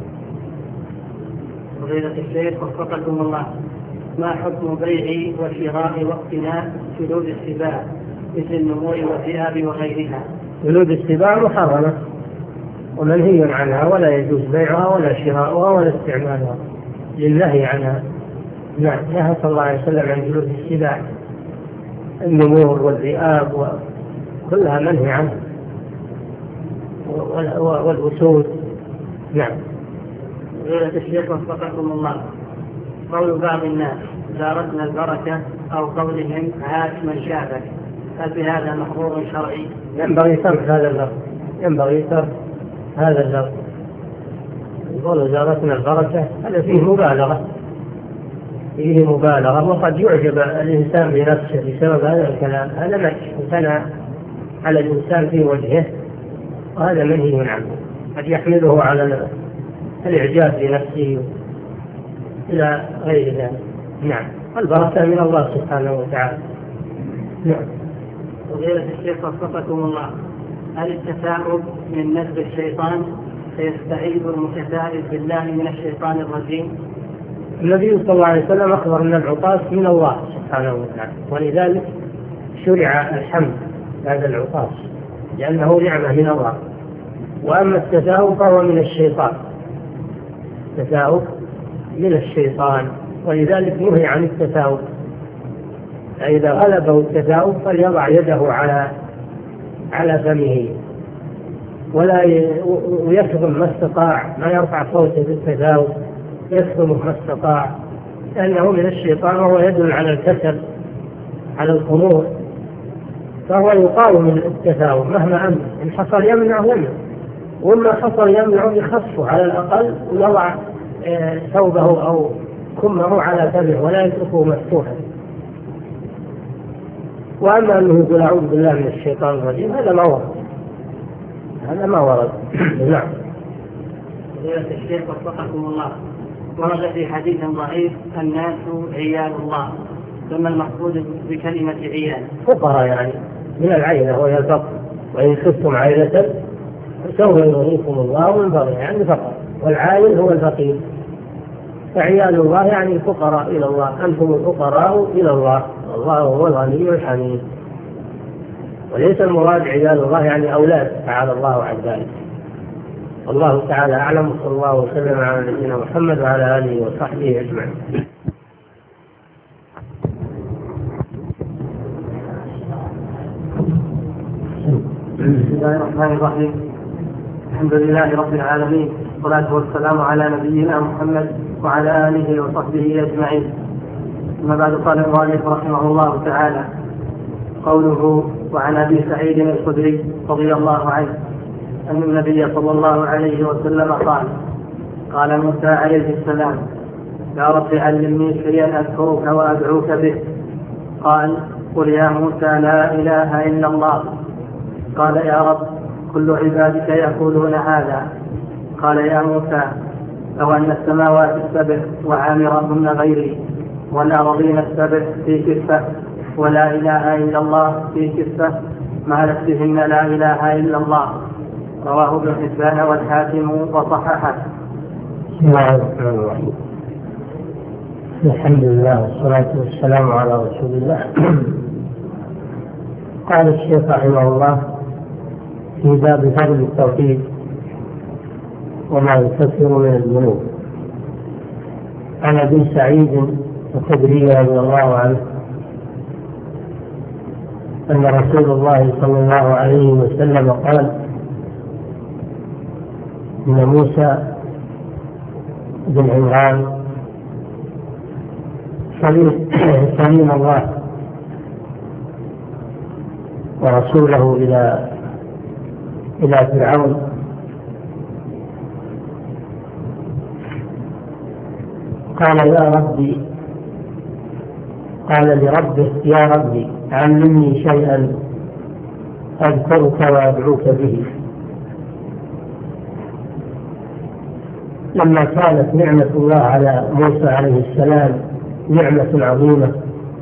فضيلة الشيخ وفقكم الله، ما حكم بيع وشراء واقتناء فلوس السباع مثل النمور والذئاب وغيرها. جلود السباع محرمة ومنهي عنها، ولا يجوز بيعها ولا شراؤها ولا استعمالها للنهي عنها. نعم، نهى صلى الله عليه وسلم عن جلود السباع، النمور والذئاب كلها منهي عنها، والأسود. نعم. غير الشيخ وفقكم الله، قول بعض الناس زارتنا البركة أو قولهم هات من شافك، هل بهذا محظور شرعي؟ ينبغي ترك هذا اللفظ، ينبغي ترك هذا اللفظ. يقول زارتنا البركة هذا فيه مبالغة، فيه مبالغة، وقد يعجب الإنسان بنفسه بسبب هذا الكلام. هذا مكش امتنع على الإنسان في وجهه، وهذا منهي عنه، قد يحمله على الإعجاب بنفسه إلى غير ذلك. نعم، البركة من الله سبحانه وتعالى. نعم. وغير الشيخ وفقكم الله، هل التثاؤب من نزغ الشيطان فيستعيذ المتثائب بالله من الشيطان الرجيم؟ النبي صلى الله عليه وسلم أخبر أن العطاس من الله سبحانه وتعالى، ولذلك شرع الحمد هذا العطاس لأنه نعمة من الله. وأما التثاؤب فهو من الشيطان، التثاؤب من الشيطان، ولذلك نهي عن التثاؤب. فإذا غلبه التثاؤب فليضع يده على فمه ويكظم ما استطاع، ما يرفع صوته بالتثاؤب، يكظمه ما استطاع، لأنه من الشيطان وهو يدل على الكسل، على الخمول، فهو يقاوم التثاؤب مهما أمن. إن حصل يمنع، وما حصل يمنع يخفه على الأقل، ويضع ثوبه أو كمه على فمه ولا يتركه مفتوحا. وأما أنه يقول أعوذ بالله من الشيطان الرجيم هذا ما ورد، هذا ما ورد. نعم. فضيلة الشيخ وفقكم الله، ورد في حديث ضعيف الناس عيال الله، ثم المقصود بكلمة عيال فقراء، يعني من العيلة وهي الفقر، وإن خفتم عيلة فسوف يغنيكم الله من فضله، يعني فقر، والعائل هو الفقير. فعيال الله يعني الفقراء إلى الله، أنتم الفقراء إلى الله والله هو الغني الحميد. وليس المراد عيال الله يعني أولاد، تعالى الله عن ذلك. والله تعالى أعلم، صلى الله وسلم على نبينا محمد وعلى آله وصحبه أجمعين. بسم الله الرحمن الرحيم، الحمد لله رب العالمين، والصلاة والسلام على نبينا محمد وعلى آله وصحبه أجمعين. ثم بعد، قال المؤلف رحمه الله تعالى: قوله وعن أبي سعيد الخدري رضي الله عنه أن النبي صلى الله عليه وسلم قال موسى عليه السلام: يا رب علمني شيئا أذكرك وأدعوك به. قال: قل يا موسى لا إله إلا الله. قال: يا رب كل عبادك يقولون هذا. قال: يا موسى لو أن السماوات السبع وعامرهن غيري والأرضين السبع في كفة ولا إله إلا الله في كفة مالت بهن لا إله إلا الله. رواه ابن حبان والحاكم وصححه. بسم الله الرحمن الرحيم، الحمد لله والصلاة والسلام على رسول الله. قال الشيخ رحمه الله في باب فضل التوحيد وما يكفر من الذنوب. عن أبي سعيد الخدري رضي الله عنه أن رسول الله صلى الله عليه وسلم قال: إن موسى بن عمران سليم الله ورسوله إلى فرعون، قال لربه: يا ربي علمني شيئا أذكرك وأدعوك به. لما كانت نعمة الله على موسى عليه السلام نعمة عظيمة،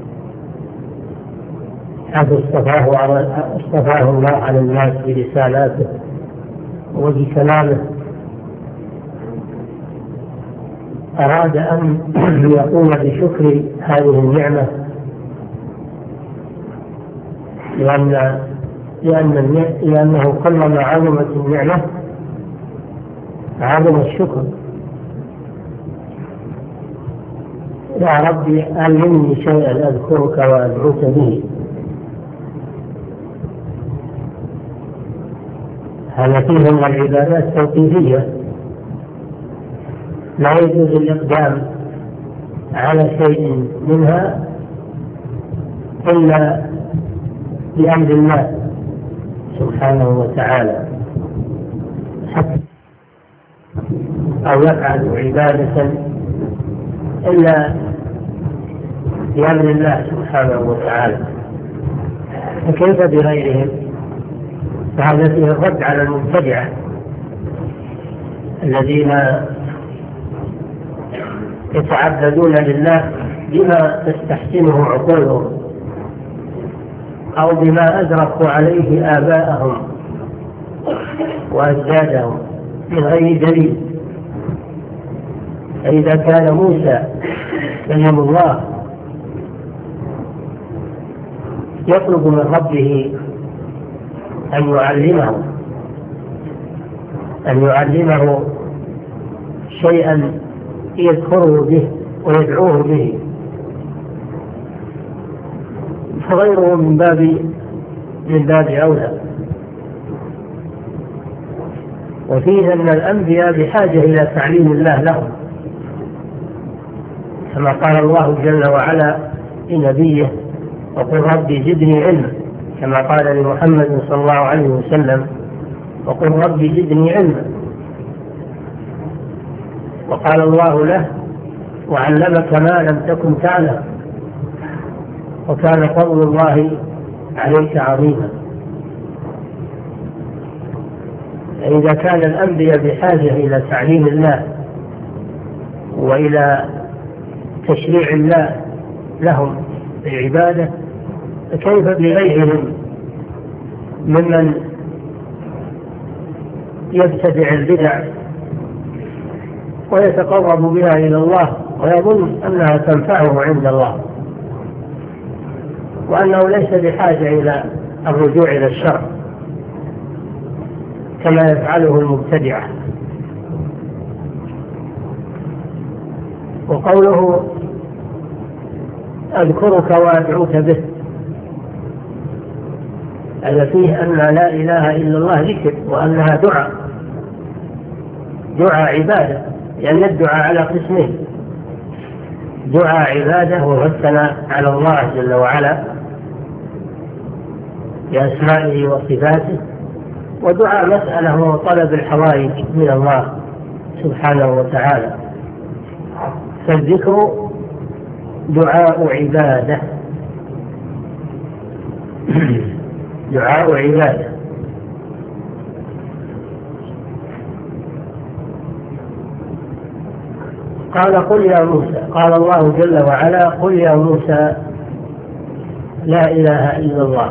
حيث اصطفاه الله على الناس برسالاته وبكلامه، أراد أن يقوم بشكر هذه النعمة لأنه كلما عظمت النعمة عظم الشكر. يا ربي علمني شيئا أذكرك وأدعوك به. هذا فيه من العبادات التوقيفية، لا يجوز الإقدام على شيء منها إلا بأمر الله سبحانه وتعالى، أو يفعل عبادة إلا بأمر الله سبحانه وتعالى. فكيف بغيرهم؟ فهذا فيه الرد على المبتدعة الذين يتعبدون لله بما تستحسنه عقولهم أو بما أدركوا عليه آباءهم وأجدادهم من غير دليل. فإذا كان موسى كلم الله يطلب من ربه أن يعلمه شيئا يذكره به ويدعوه به، فغيره من باب أولى. وفيه أن الأنبياء بحاجة إلى تعليم الله لهم، كما قال الله جل وعلا لنبيه: وقل ربي زدني علما، كما قال لمحمد صلى الله عليه وسلم: وقل ربي زدني علما. وقال الله له: وعلمك ما لم تكن تعلم، وكان فضل الله عليك عظيما. فإذا كان الأنبياء بحاجة إلى تعليم الله وإلى تشريع الله لهم العبادة، فكيف بغيرهم ممن يبتدع البدع ويتقرب بها إلى الله ويظن أنها تنفعه عند الله، وأنه ليس بحاجة إلى الرجوع إلى الشرع كما يفعله المبتدعة. وقوله أذكرك وأدعوك به، هذا فيه أن لا إله إلا الله ذكر، وأنها دعاء عبادة، لأن الدعاء على قسمين: دعاء عبادة وهو الثناء على الله جل وعلا بأسمائه وصفاته، ودعاء مسألة وهو طلب الحوائج من الله سبحانه وتعالى. فالذكر دعاء عبادة دعاء عبادة. قال: قل يا موسى، قال الله جل وعلا: قل يا موسى لا إله إلا الله.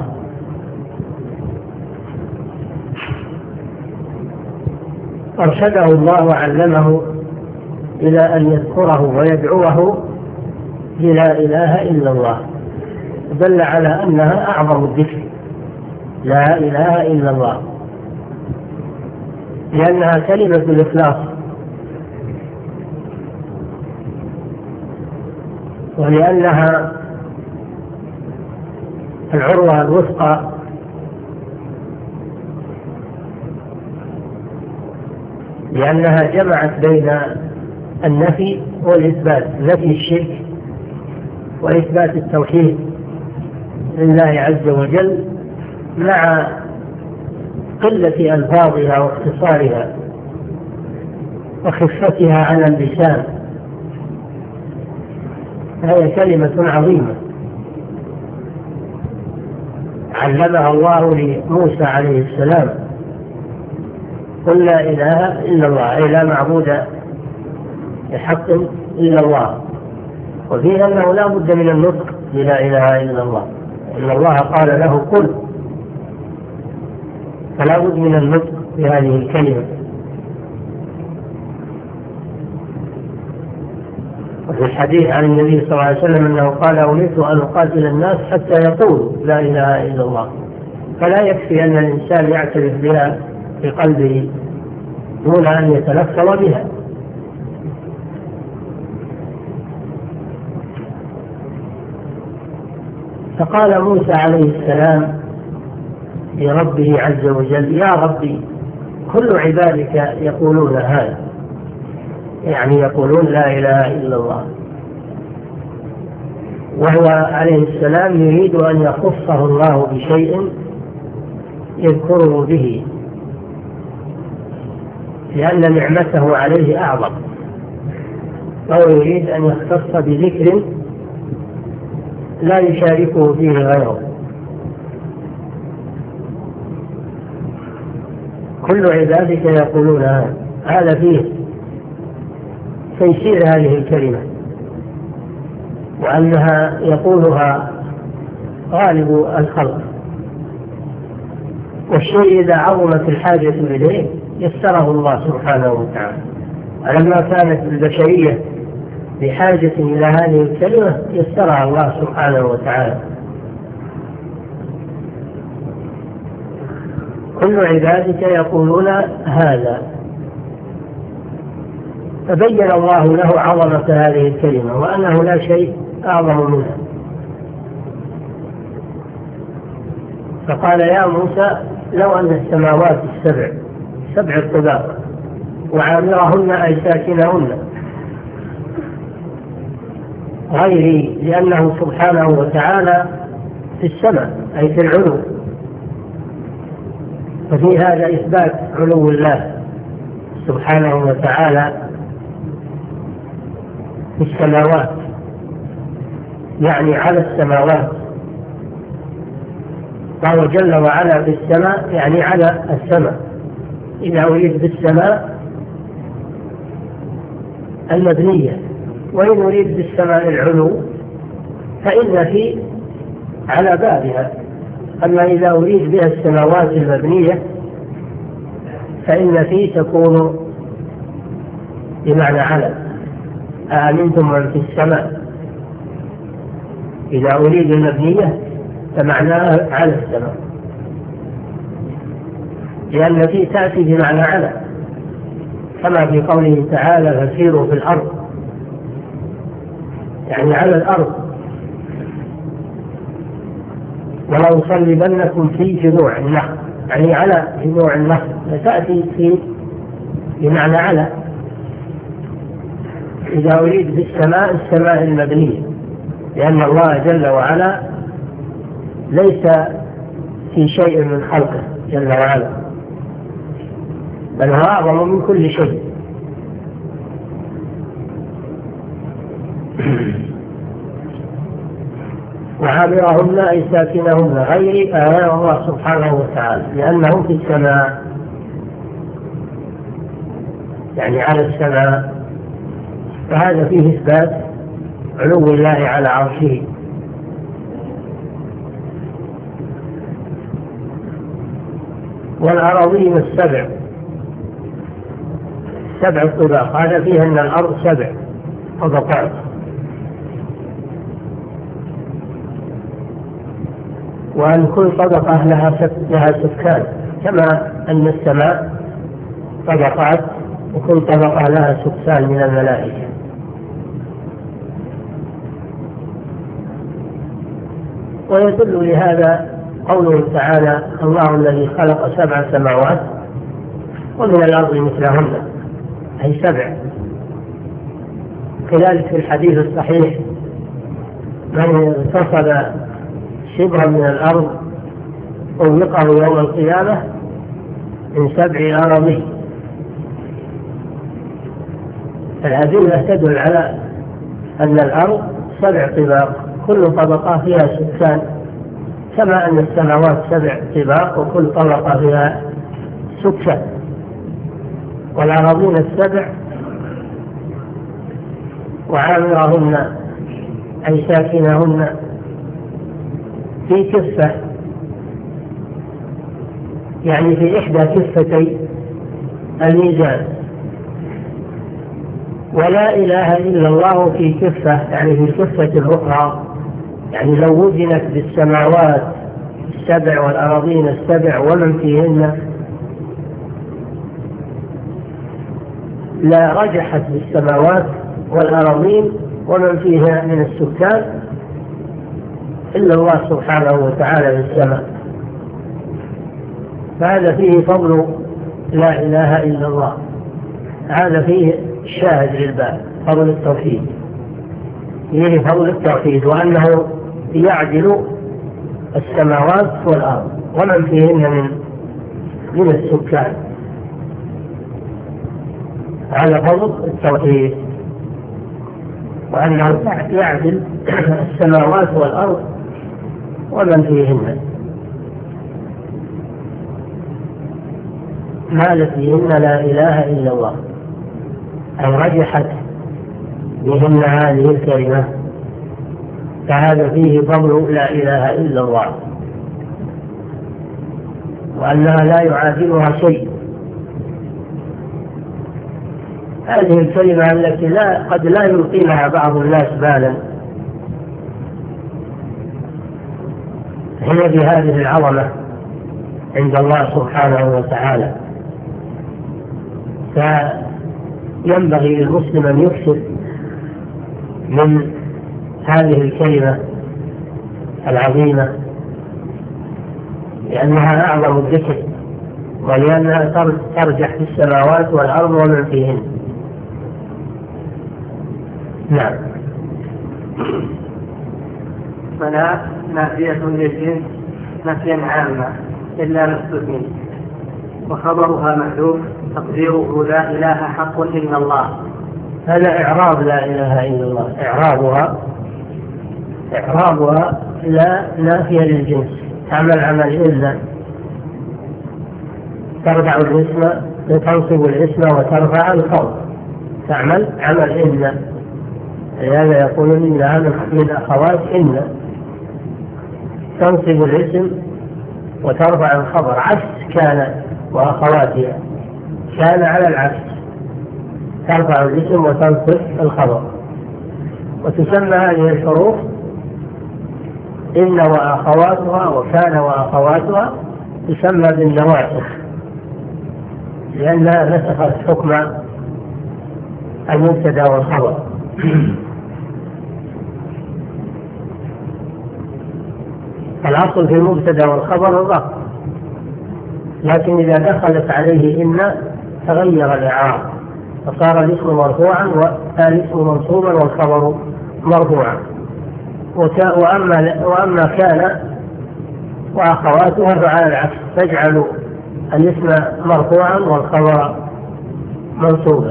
أرشده الله وعلمه إلى أن يذكره ويدعوه بلا إله إلا الله، دل على أنها أعظم الذكر، لا إله إلا الله، لأنها كلمة الإخلاص، ولأنها العروة الوثقى لأنها جمعت بين النفي والإثبات، نفي الشرك وإثبات التوحيد لله عز وجل، مع قلة ألفاظها واختصارها وخفتها على اللسان. هذه كلمة عظيمة علمها الله لموسى عليه السلام: قل لا إله إلا الله، أي لا معبود بحق إلا الله. وفيه أنه لا بد من النطق بلا إله إلا الله، إن الله قال له قل، فلا بد من النطق بهذه الكلمة. وفي الحديث عن النبي صلى الله عليه وسلم أنه قال: أمرت أن أقاتل الناس حتى يقولوا لا إله إلا الله. فلا يكفي أن الإنسان يعترف بها في قلبه دون أن يتلفظ بها. فقال موسى عليه السلام لربه عز وجل: يا ربي، كل عبادك يقولون هذا، يعني يقولون لا إله إلا الله. وهو عليه السلام يريد أن يخصه الله بشيء يذكره به، لأن نعمته عليه أعظم، فهو يريد أن يختص بذكر لا يشاركه فيه غيره. كل عبادك يقولون هذا فيه تيسير هذه الكلمة، وأنها يقولها غالب الخلق، والشيء إذا عظمت الحاجة إليه يسره الله سبحانه وتعالى. ولما كانت البشرية بحاجة إلى هذه الكلمة يسرها الله سبحانه وتعالى. كل عبادك يقولون هذا، فبين الله له عظمة هذه الكلمة وأنه لا شيء أعظم منها. فقال: يا موسى، لو أن السماوات سبع الطباق وعامرهن أي ساكنهن غيري، لأنه سبحانه وتعالى في السماء أي في العلو، ففي هذا إثبات علو الله سبحانه وتعالى في السماوات، يعني على السماوات. فهو جل وعلا في السماء يعني على السماء. إذا أريد بالسماء المبنية، وإن أريد بالسماء العلو فإن في على بابها. أما إذا أريد بها السماوات المبنية فإن في تكون بمعنى على. أأمنتم من في السماء، إذا أريد المبنية فمعناها على السماء، لأن في تأتي بمعنى على، كما في قوله تعالى: فسيروا في الأرض، يعني على الأرض. ولأصلبنكم في جذوع النخل، يعني على جذوع النخل، فتأتي في بمعنى على. إذا أريد بالسماء السماء المبنية، لأن الله جل وعلا ليس في شيء من خلقه جل وعلا، بل هو أعظم من كل شيء. وعامرهن أي ساكنهن غير الله سبحانه وتعالى، لأنه في السماء يعني على السماء. فهذا فيه إثبات علو الله على عرشه. والأراضين السبع، سبع الطباق، هذا فيه أن الأرض سبع طبقات، وأن كل طبقة لها سكان، كما أن السماء طبقات وكل طبقة لها سكان من الملائكة. ويدل لهذا قوله تعالى: الله الذي خلق 7 سماوات ومن الأرض مثلهن، أي 7. كذلك في الحديث الصحيح: من اغتصب شبرا من الأرض طوقه يوم القيامة من 7 أراضين. الأدلة تدل على أن الأرض 7 طباق، كل طبقة فيها سكان، كما أن السماوات 7 طباق وكل طبقة فيها سكان. والأراضين 7 وعامرهن أي ساكنهن في كفة، يعني في إحدى كفتي الميزان، ولا إله إلا الله في كفة، يعني في كفة أخرى، يعني لو وزنت بالسماوات السبع والأراضين السبع ومن فيهن لا رجحت بالسماوات والأراضين ومن فيها من السكان إلا الله سبحانه وتعالى في السماء. فهذا فيه فضل لا إله إلا الله، هذا فيه الشاهد للباب، فضل التوحيد، فيه فضل التوحيد، وأنه يعدل السماوات والأرض ومن فيهن من السكان، هذا فضل التوحيد، وأنه يعدل السماوات والأرض ومن فيهن، ما فيهن لا إله إلا الله، أي رجحت بهن هذه الكلمة، فهذا فيه فضل لا إله إلا الله، وأنها لا يعادلها شيء. هذه الكلمة التي قد لا يلقي لها بعض الناس بالا، هي بهذه العظمة عند الله سبحانه وتعالى. فينبغي للمسلم أن يكثر من هذه الكلمة العظيمة، لأنها أعظم الذكر، ولأنها ترجح في السماوات والأرض ومن فيهن. نعم. فلا نافية للجنس نفيا عاما إلا ما استثني، وخبرها محذوف تقديره لا إله حق إلا الله. هذا إعراب لا إله إلا الله، إعرابها لا نافية للجنس، تعمل عمل إلا، ترفع الاسم، تنصب الاسم وترفع الخبر، تعمل عمل إلا، لهذا يقولون إنها من أخوات إن، تنصب الاسم وترفع الخبر، عكس كان وأخواتها، كان على العكس، ترفع الاسم وتنصب الخبر. وتسمى هذه الحروف إن وأخواتها وكان وأخواتها، تسمى بالنواسخ، لأنها نسخت حكم المبتدأ والخبر. الأصل في المبتدأ والخبر الرفع، لكن إذا دخلت عليه إن تغير الإعراب، فصار الاسم مرفوعا والاسم منصوبا والخبر مرفوعا. وأما كان وأخواتها فعلى العكس، تجعل الاسم مرفوعا والخبر منصوبا.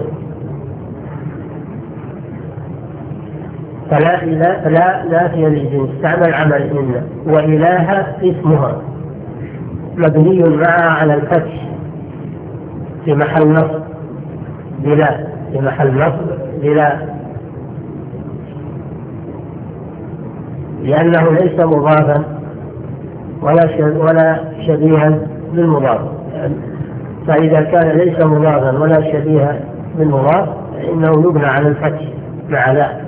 فلا نافية للجنس، تعمل عمل إن، وإله اسمها مبني معها على الفتح في محل نصب بلا، في محل نصب بلا، لأنه ليس مضافا ولا شبيها بالمضاف، فإذا كان ليس مضافا ولا شبيها بالمضاف فإنه يبنى على الفتح مع لا.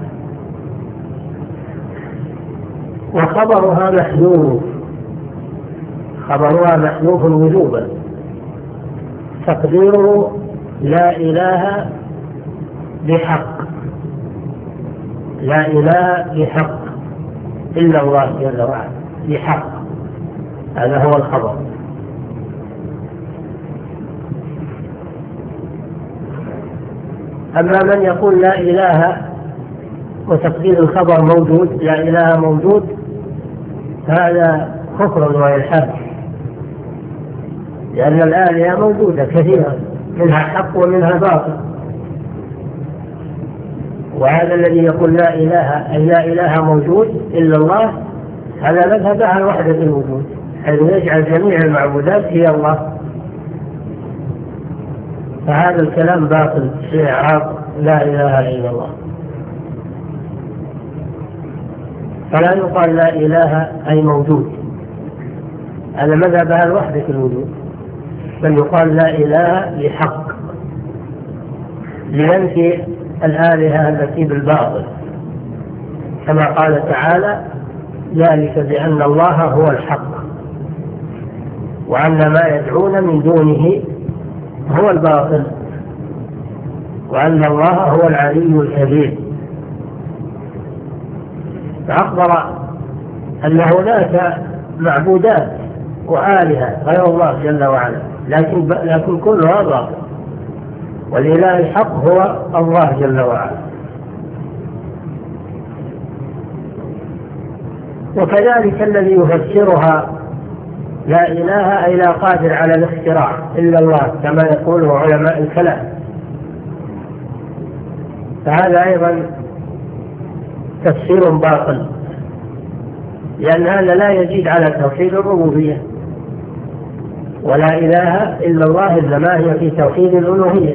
وخبرها محذوف، خبرها محذوف وجوبا، تقديره لا إله بحق، لا إله بحق إلا الله جل وعلا، بحق، هذا هو الخبر. أما من يقول لا إله وتقدير الخبر موجود، لا إله موجود، هذا كفر وإلحاد، لأن الآلهة موجودة كثيرة، منها حق ومنها باطل، وهذا الذي يقول لا إله أي لا إله موجود إلا الله، هذا مذهب عن وحدة الوجود، حيث يجعل جميع المعبودات هي الله، فهذا الكلام باطل في إعراب لا إله إلا الله. فلا يقال لا إله أي موجود، هذا مذهب عن وحدة الوجود، بل يقال لا إله لحق، لننفي الآلهة التي بالباطل، كما قال تعالى: ذلك بأن الله هو الحق وأن ما يدعون من دونه هو الباطل وأن الله هو العلي الكبير. فأخبر أن هناك معبودات وآلهة غير الله جل وعلا، لكن كلها باطل، والإله الحق هو الله جل وعلا. وكذلك الذي يفسرها لا إله أي لا قادر على الاختراع إلا الله كما يقوله علماء الكلام، فهذا أيضا تفسير باطل، لأن هذا لا يزيد على توحيد الربوبية، ولا إله إلا الله إنما هي في توحيد الألوهية.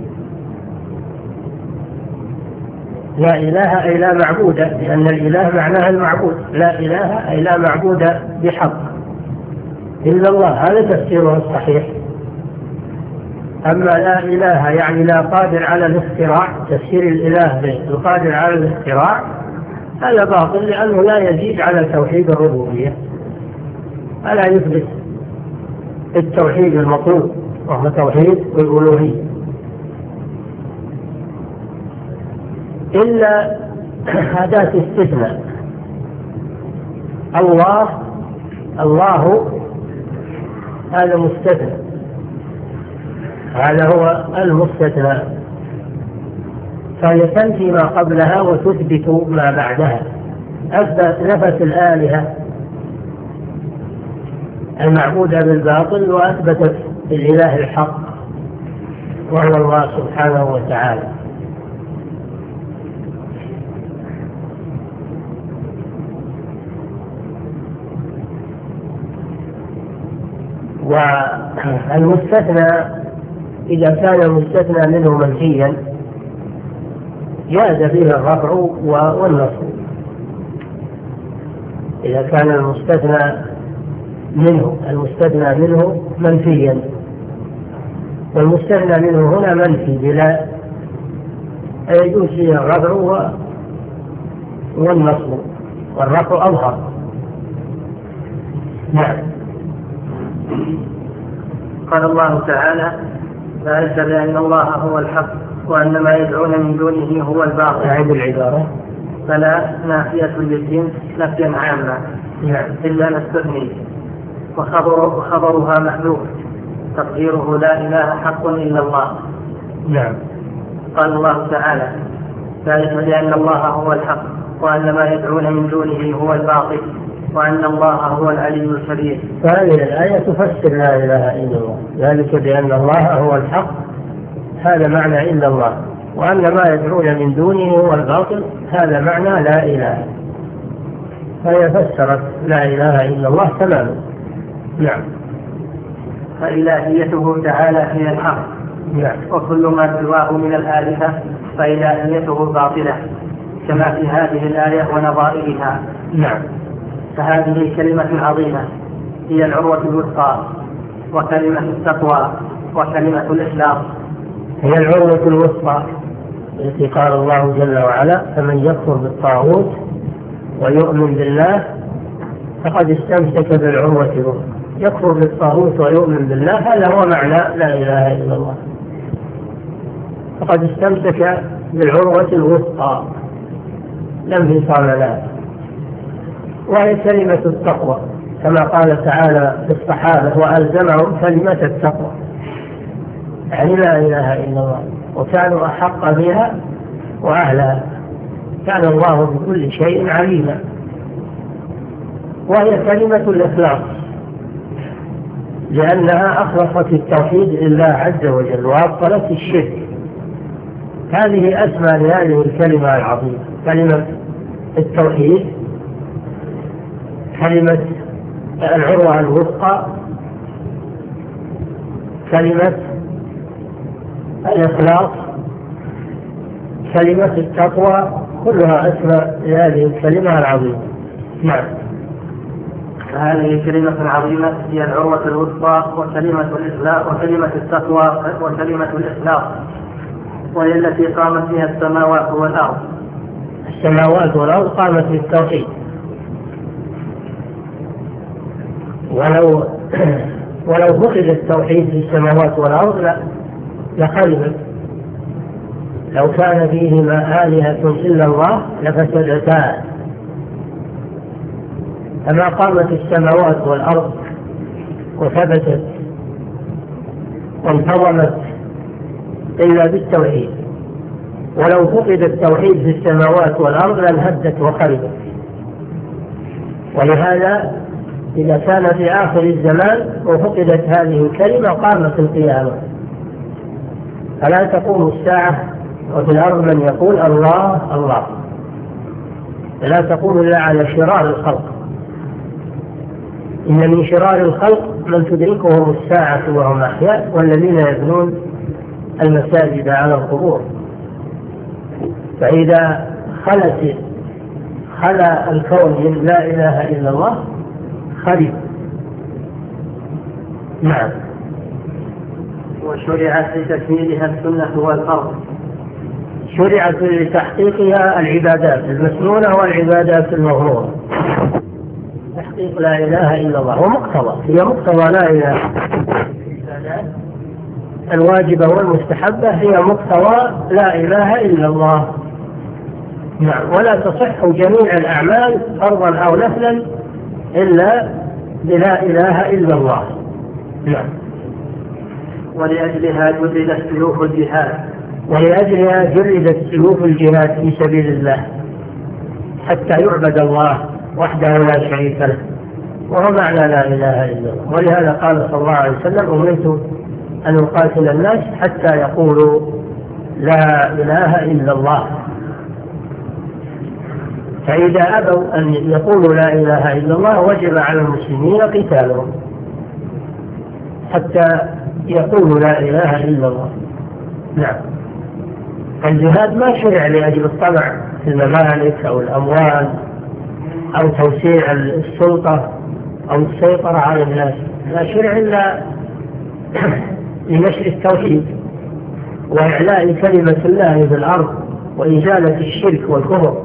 لا إله أي لا معبود، لأن الإله معناها المعبود، لا إله أي لا معبود بحق إلا الله، هذا تفسيره الصحيح. أما لا إله يعني لا قادر على الاختراع، تفسير الإله القادر على الاختراع هذا باطل، لأنه لا يزيد على توحيد الربوبية، ألا يثبت التوحيد المطلوب وهو توحيد الألوهية. إلا أداة استثناء، الله هذا مستثنى، هذا هو المستثنى، فهي تنفي ما قبلها وتثبت ما بعدها. نفت الآلهة المعبودة بالباطل وأثبتت الإله الحق وهو الله سبحانه وتعالى. والمستثنى إذا كان المستثنى منه منفيا جاز فيه الرفع والنصب. إذا كان المستثنى منه منفيا، والمستثنى منه هنا منفي بلا يجوز فيه الرفع والنصب، والرفع أظهر. نعم. قال الله تعالى: ذلك بأن الله هو الحق وأن ما يدعون من دونه هو الباطل. أعيد العبارة. فلا نافية للجنس نفيا عاما إلا ما استثني، وخبرها محذوف تقديره لا إله حق إلا الله. نعم. قال الله تعالى: ذلك بأن الله هو الحق وأن ما يدعون من دونه هو الباطل وأن الله هو العلي الكبير. فهذه الآية تفسر لا إله إلا الله، ذلك بأن الله هو الحق هذا معنى إلا الله، وأن ما يدعون من دونه هو الباطل هذا معنى لا إله، فهي فسرت لا إله إلا الله تماما. نعم. فإلهيته تعالى هي الحق. نعم. وكل ما سواه من الآلهة فإلهيته باطلة، كما في هذه الآية ونظائرها. نعم. فهذه كلمة عظيمة هي العروة الوثقى، وكلمة التقوى، وكلمة الإخلاص. هي العروة الوثقى التي قال الله جل وعلا: فمن يكفر بالطاغوت ويؤمن بالله فقد استمسك بالعروة الوثقى. يكفر بالطاغوت ويؤمن بالله هذا هو معنى لا إله إلا الله، فقد استمسك بالعروة الوثقى لا انفصام لها، وهي كلمة التقوى، كما قال تعالى في الصحابة: وألزمهم كلمة التقوى، يعني لا إله إلا الله، وكانوا أحق بها وأهلها، كان الله بكل شيء عليما. وهي كلمة الإخلاص، لأنها أخلصت التوحيد لله عز وجل وأبطلت الشرك. هذه أسمى لهذه الكلمة العظيمة، كلمة التوحيد، كلمة العروة الوثقى، كلمة الإخلاص، كلمة التقوى، كلها أسمى لهذه الكلمة العظيمة. نعم. فهذه كلمة عظيمة هي العروة الوثقى، وكلمة الإخلاص، وكلمة التقوى، وكلمة الإخلاص. وهي التي قامت بها السماوات والأرض. السماوات والأرض قامت بالتوحيد، ولو فقد التوحيد في السماوات والأرض لخربت. لو كان فيهما آلهة إلا الله لفسدتا. فما قامت السماوات والأرض وثبتت وانتظمت إلا بالتوحيد، ولو فقد التوحيد في السماوات والأرض لانهدت وخربت. ولهذا إذا كان في آخر الزمان وفقدت هذه الكلمة قامت القيامة، فلا تقوم الساعة وفي الأرض من يقول الله الله، فلا تقوم إلا على شرار الخلق. إن من شرار الخلق من تدركهم الساعة وهم أحياء والذين يبنون المساجد على القبور. فإذا خلا الكون من لا إله إلا الله خرب. نعم. وشرعت لتكميلها السنة والفرض. شرعت لتحقيقها العبادات المسنونة والعبادات المغرورة. تحقيق لا إله إلا الله ومقتضى، هي مقتضى لا إله إلا الله. الواجبة والمستحبة هي مقتضى لا إله إلا الله. نعم. ولا تصح جميع الأعمال فرضا أو نفلا إلا بلا إله إلا الله. نعم. ولأجلها جلدت سيوف الجهاد. ولأجلها جلدت سيوف الجهاد في سبيل الله حتى يعبد الله وحده لا شريك له، وهو معنى لا إله إلا الله. ولهذا قال صلى الله عليه وسلم: أمرت أن أقاتل الناس حتى يقولوا لا إله إلا الله. فإذا أبوا أن يقولوا لا إله إلا الله وجب على المسلمين قتالهم حتى يقولوا لا إله إلا الله. نعم. الجهاد ما شرع لأجل الطمع في الممالك أو الأموال أو توسيع السلطة أو السيطرة على الناس، لا شرع إلا لنشر التوحيد وإعلاء كلمة الله في الأرض وإزالة الشرك والكفر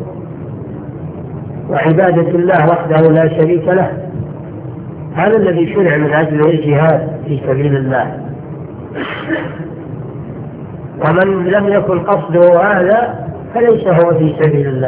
وعبادة الله وحده لا شريك له. هذا الذي شرع من أجل الجهاد في سبيل الله. ومن لم يكن قصده هذا فليس هو في سبيل الله.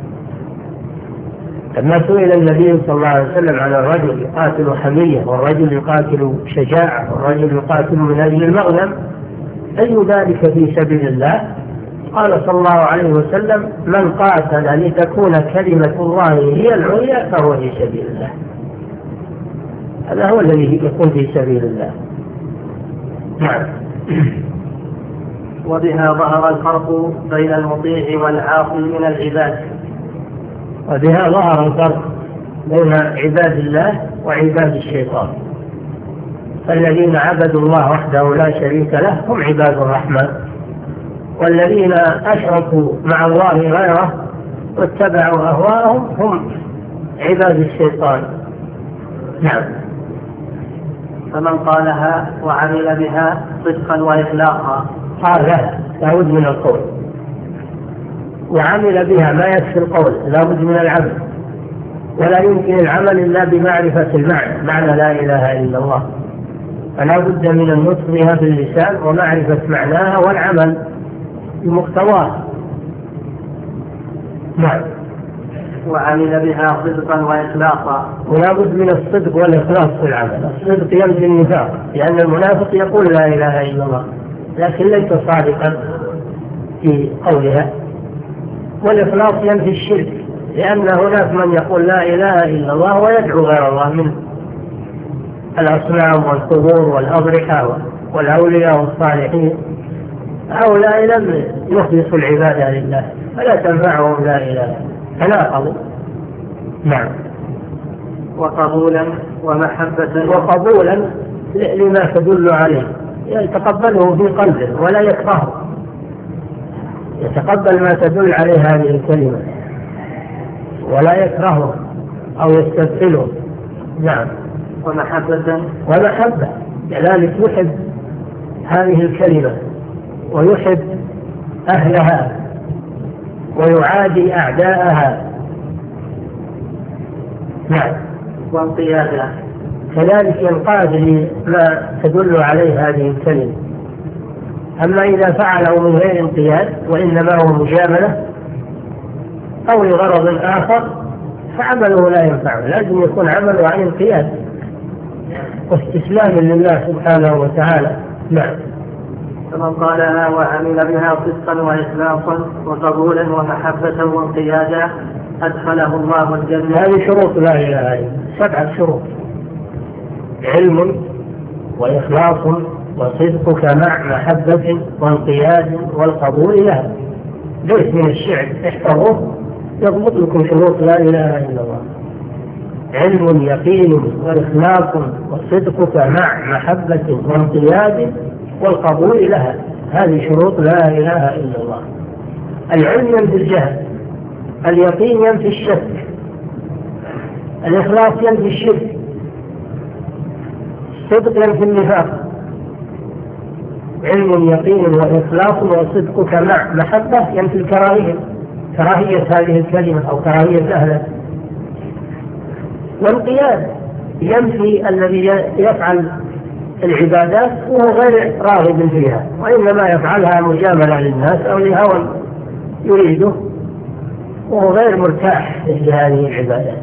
لما سئل النبي صلى الله عليه وسلم على الرجل يقاتل حمية والرجل يقاتل شجاعة والرجل يقاتل من أجل المغنم أي ذلك في سبيل الله؟ قال صلى الله عليه وسلم: من قاتل لتكون كلمة الله هي العليا فهو في سبيل الله. هذا هو الذي يكون في سبيل الله. نعم. وبها ظهر الفرق بين المطيع والعاصي من العباد. وبها ظهر الفرق بين عباد الله وعباد الشيطان. فالذين عبدوا الله وحده لا شريك له هم عباد الرحمن، والذين أشركوا مع الله غيره واتبعوا أهواءهم هم عباد الشيطان. نعم. فمن قالها وعمل بها صدقا وإخلاصا قال لا بد من القول، وعمل بها ما يكفي القول، لا بد من العمل، ولا يمكن العمل إلا بمعرفة المعنى، معنى لا إله إلا الله. فلا بد من النطق بها باللسان ومعرفة معناها والعمل بمقتضاها. نعم. وعمل بها صدقا وإخلاصا. ولا بد من الصدق والإخلاص في العمل. الصدق ينفي النفاق، لأن المنافق يقول لا إله إلا الله لكن ليس صادقا في قولها. والإخلاص ينفي الشرك، لأن هناك من يقول لا إله إلا الله ويدعو غير الله من الأصنام والقبور والأضرحة والأولياء والصالحين. هؤلاء لم يخلصوا العبادة لله فلا تنفعهم لا إله، تناقضوا. نعم. وقبولا ومحبة. وقبولا لما تدل عليه، يتقبله في قلبه ولا يكرهه، يتقبل ما تدل عليه هذه الكلمة ولا يكرهه أو يستبطله. نعم. ومحبة. كذلك يحب هذه الكلمة ويحب أهلها ويعادي أعداءها. نعم. وانقيادها كذلك ينقاد لما تدل عليه هذه الكلمة. أما إذا فعله من غير انقياد وإنما هو مجاملة أو لغرض آخر فعمله لا ينفعه، لازم يكون عمله عن انقياد واستسلام لله سبحانه وتعالى. نعم. فمن قالها وعمل بها صدقا وإخلاصا وقبولا ومحبة وانقيادا أدخله الله الجنة. هذه شروط لا إله إلا الله، 7 شروط: علم وإخلاص وصدقك مع محبة وانقياد والقبول لها. بيت من الشعر احفظوه يضبط لكم شروط لا إله إلا الله: علم يقين وإخلاص وصدقك مع محبة وانقياد والقبول لها. هذه شروط لا إله إلا الله. العلم ينفي الجهل، اليقين ينفي الشك، الإخلاص ينفي الشرك، الصدق ينفي النفاق. علم يقين وإخلاص وصدقك مع محبة ينفي الكراهية، كراهية هذه الكلمة أو كراهية أهلها. والانقياد ينفي الذي يفعل العبادات وهو غير راغب فيها وإنما يفعلها مجاملة للناس أو لهوى يريده وهو غير مرتاح لهذه العبادات.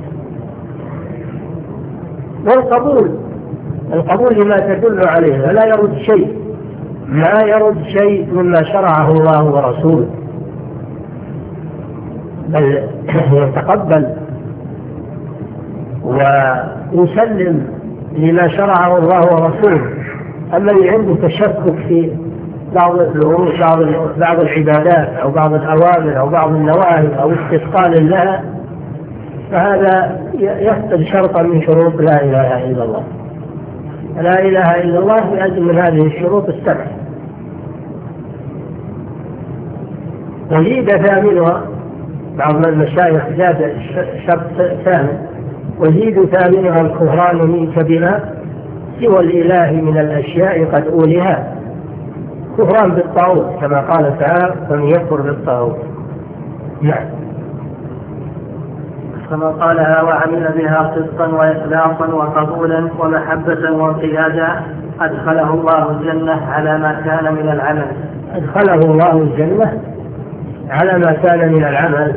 والقبول، القبول لما تدل عليه ولا يرد شيء، ما يرد شيء مما شرعه الله ورسوله، بل يتقبل ويسلم لما شرعه الله ورسوله. أما اللي عنده تشكك في بعض الأمور، بعض العبادات أو بعض الأوامر أو بعض النواهي أو استثقال لها فهذا يفقد شرطا من شروط لا إله إلا الله. لا إله إلا الله لازم من هذه الشروط 7. وزيد ثامنها، بعض المشايخ زاد شرط ثامن: وزيد ثامنها الكفران منك بما سوى الإله من الأشياء قد أولها. كفران بالطاغوت كما قال تعالى: فمن يكفر بالطاغوت. نعم. كما قالها وعمل بها صدقا وإخلاصا وقبولا ومحبة وانقيادا أدخله الله الجنة على ما كان من العمل. أدخله الله الجنة على ما كان من العمل،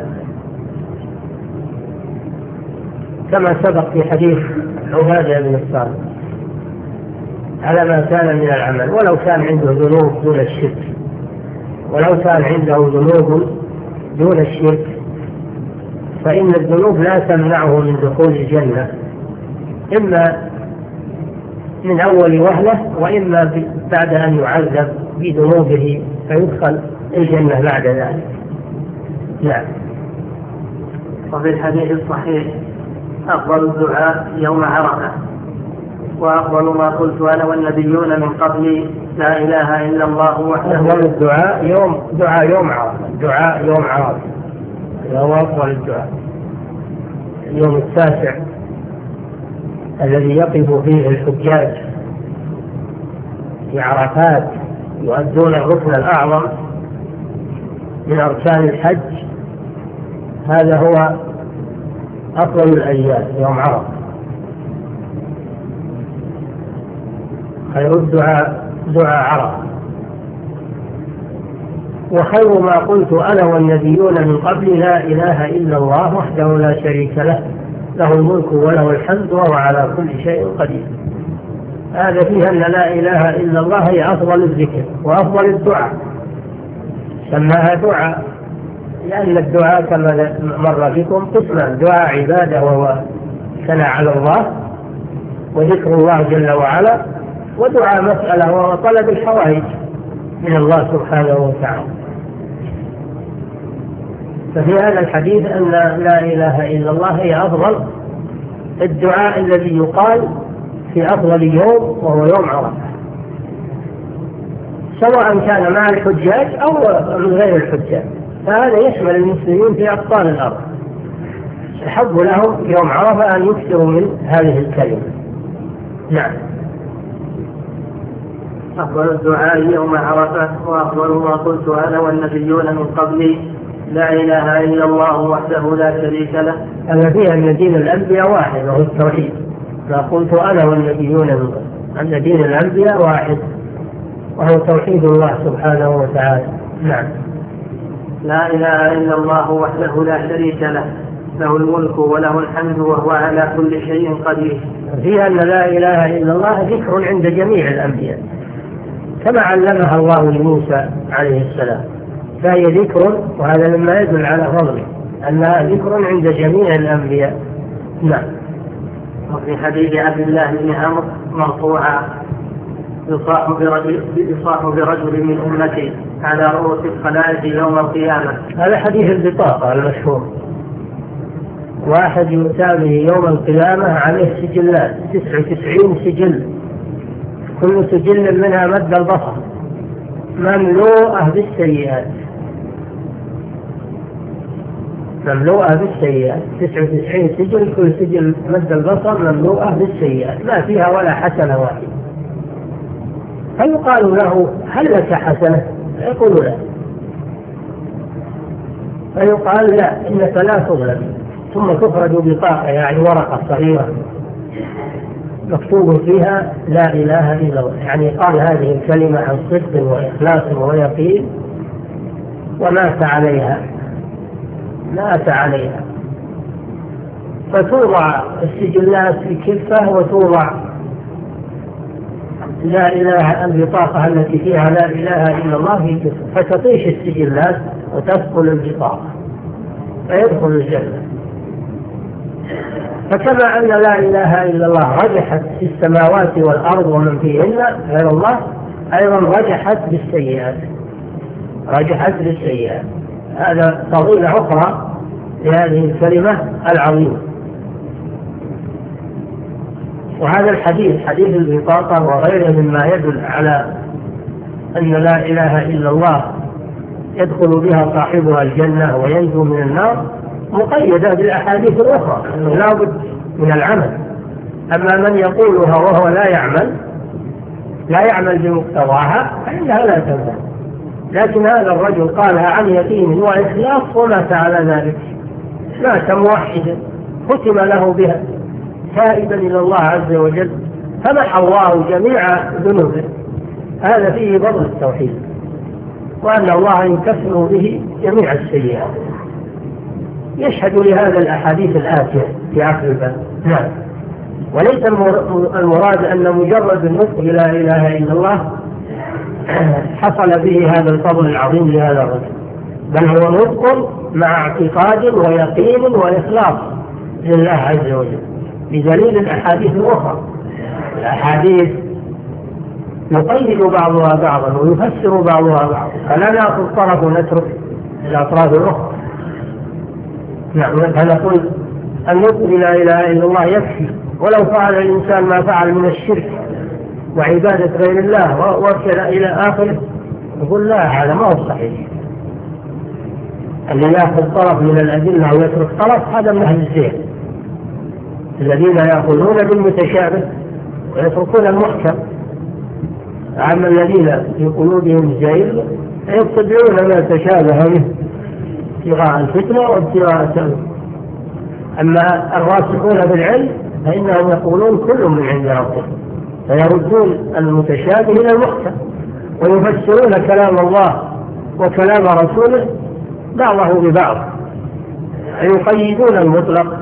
كما سبق في حديث عبادة بن الصامت، على ما كان من العمل. ولو كان عنده ذنوب دون الشرك، ولو كان عنده ذنوب دون الشرك فإن الذنوب لا تمنعه من دخول الجنة، إما من أول وهلة وإما بعد أن يعذب بذنوبه فيدخل الجنة بعد ذلك. نعم. وفي الحديث الصحيح: أفضل الدعاء يوم عرفة، وأفضل ما قلت أنا والنبيون من قبلي لا إله إلا الله وحده. أفضل الدعاء يوم عرفة، دعاء يوم عرفة هو أفضل الدعاء. اليوم 9 الذي يقف فيه الحجاج في عرفات يؤدون الركن الأعظم من أركان الحج، هذا هو أفضل الأيام يوم عرفة. خير الدعاء دعاء عرفة، وخير ما قلت أنا والنبيون من قبل لا إله إلا الله وحده لا شريك له، له الملك وله الحمد وهو على كل شيء قدير. هذا فيها أن لا إله إلا الله هي أفضل الذكر وأفضل الدعاء، سماها دعاء لأن الدعاء كما مر بكم قسمان: دعاء عبادة وهو ثناء على الله وذكر الله جل وعلا، ودعاء مسألة وهو طلب الحوائج من الله سبحانه وتعالى. ففي هذا الحديث أن لا إله إلا الله هي أفضل الدعاء الذي يقال في أفضل يوم وهو يوم عرفة، سواء كان مع الحجاج أو من غير الحجاج، فهذا يشمل المسلمين في أقطار الأرض. يحب لهم يوم عرفة أن يكثروا من هذه الكلمة. نعم. أفضل الدعاء يوم عرفة وأفضل ما قلت أنا والنبيون من قبلي لا إله إلا الله وحده لا شريك له. هذا فيها أن دين الأنبياء واحد وهو التوحيد. فقلت أنا والنبيون من قبلي أن دين الأنبياء واحد وهو توحيد الله سبحانه وتعالى. نعم. لا إله إلا الله وحده لا شريك له له الملك وله الحمد وهو على كل شيء قدير. فيها أن لا إله إلا الله ذكر عند جميع الأنبياء كما علمها الله لموسى عليه السلام، فهي ذكر، وهذا مما يدل على فضله أنها ذكر عند جميع الأنبياء. نعم. وفي حديث عبد الله بن عمرو مرفوعا يصاح برجل من أمتي على رؤوس الخلائق يوم القيامة. هذا حديث البطاقة المشهور، واحد يؤتى به يوم القيامة عليه سجلات 99 سجل، كل سجل منها مد البصر مملوءة بالسيئات، مملوءة بالسيئات، 99 سجل كل سجل مد البصر مملوءة بالسيئات ما فيها ولا حسنة واحدة. فيقال له هل لك حسنة؟ يقول لا، فيقال لا إنك لا تظلم، ثم تخرج بطاقة يعني ورقة صغيرة مكتوب فيها لا إله إلا الله، يعني قال هذه الكلمة عن صدق وإخلاص ويقين ومات عليها، مات عليها. فتوضع السجلات في كفة وتوضع لا إله البطاقة التي فيها لا إله إلا الله في كفة، فتطيش السجلات وتدخل البطاقة فيدخل الجنة. فكما أن لا إله إلا الله رجحت في السماوات والأرض ومن فيهن غير الله، أيضا رجحت بالسيئات، رجحت بالسيئات. هذا فضيلة أخرى لهذه الكلمة العظيمة. وهذا الحديث حديث البطاقة وغيره مما يدل على أن لا إله إلا الله يدخل بها صاحبها الجنة وينجو من النار، مقيدة بالأحاديث الأخرى أنه لا بد من العمل. أما من يقولها وهو لا يعمل بمقتضاها فإنها لا تنفع. لكن هذا الرجل قالها عن يقين وإخلاص ومات على ذلك، مات موحدا ختم له بها تائبا إلى الله عز وجل فمحى الله جميع ذنوبه. هذا فيه فضل التوحيد، وأن الله يكفر به جميع السيئات. يشهد لهذا الأحاديث الآتية في آخر الباب. نعم. وليس المراد أن مجرد النطق لا إله إلا الله حصل به هذا الفضل العظيم لهذا الرجل، بل هو نطق مع اعتقاد ويقين وإخلاص لله عز وجل بدليل الأحاديث الأخرى. الأحاديث يقيد بعضها بعضا ويفسر بعضها بعضا، فلا نأخذ طرف ونترك الأطراف الأخرى. نعم. فنقول النطق لا إله إلا الله يكفي، ولو فعل الإنسان ما فعل من الشرك وعبادة غير الله وارسل إلى آخره يقول لا، هذا ما هو صحيح. اللي يأخذ طرف من الأدلة ويترك طرف هذا من أهل الزيغ، الذين يأخذون بالمتشابه ويتركون المحكم. أما الذين في قلوبهم زيغ يتبعون ما تشابه منه ابتغاء الفتنة وابتغاء التأويل. أما الراسخون بالعلم فإنهم يقولون كل من عند ربهم، فيردون المتشابه إلى المحكم ويفسرون كلام الله وكلام رسوله بعضه ببعض، يقيدون المطلق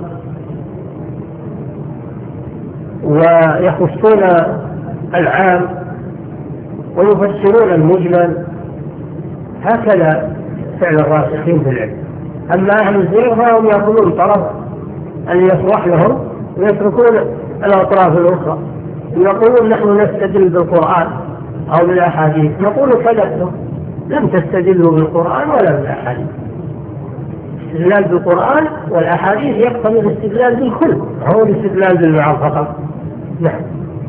ويخصون العام ويفسرون المجمل. هكذا فعل الراسخين في العلم. أما أهل الزيغ فهم يأخذون طرف أن يصلح لهم ويتركون الأطراف الأخرى. يقولون نحن نستدل بالقرآن أو بالأحاديث، نقول كذبتم، لم تستدلوا بالقرآن ولا بالأحاديث. الاستدلال بالقرآن والأحاديث يقتضي الاستدلال بالكل، هو الاستدلال بالبعض فقط. نعم.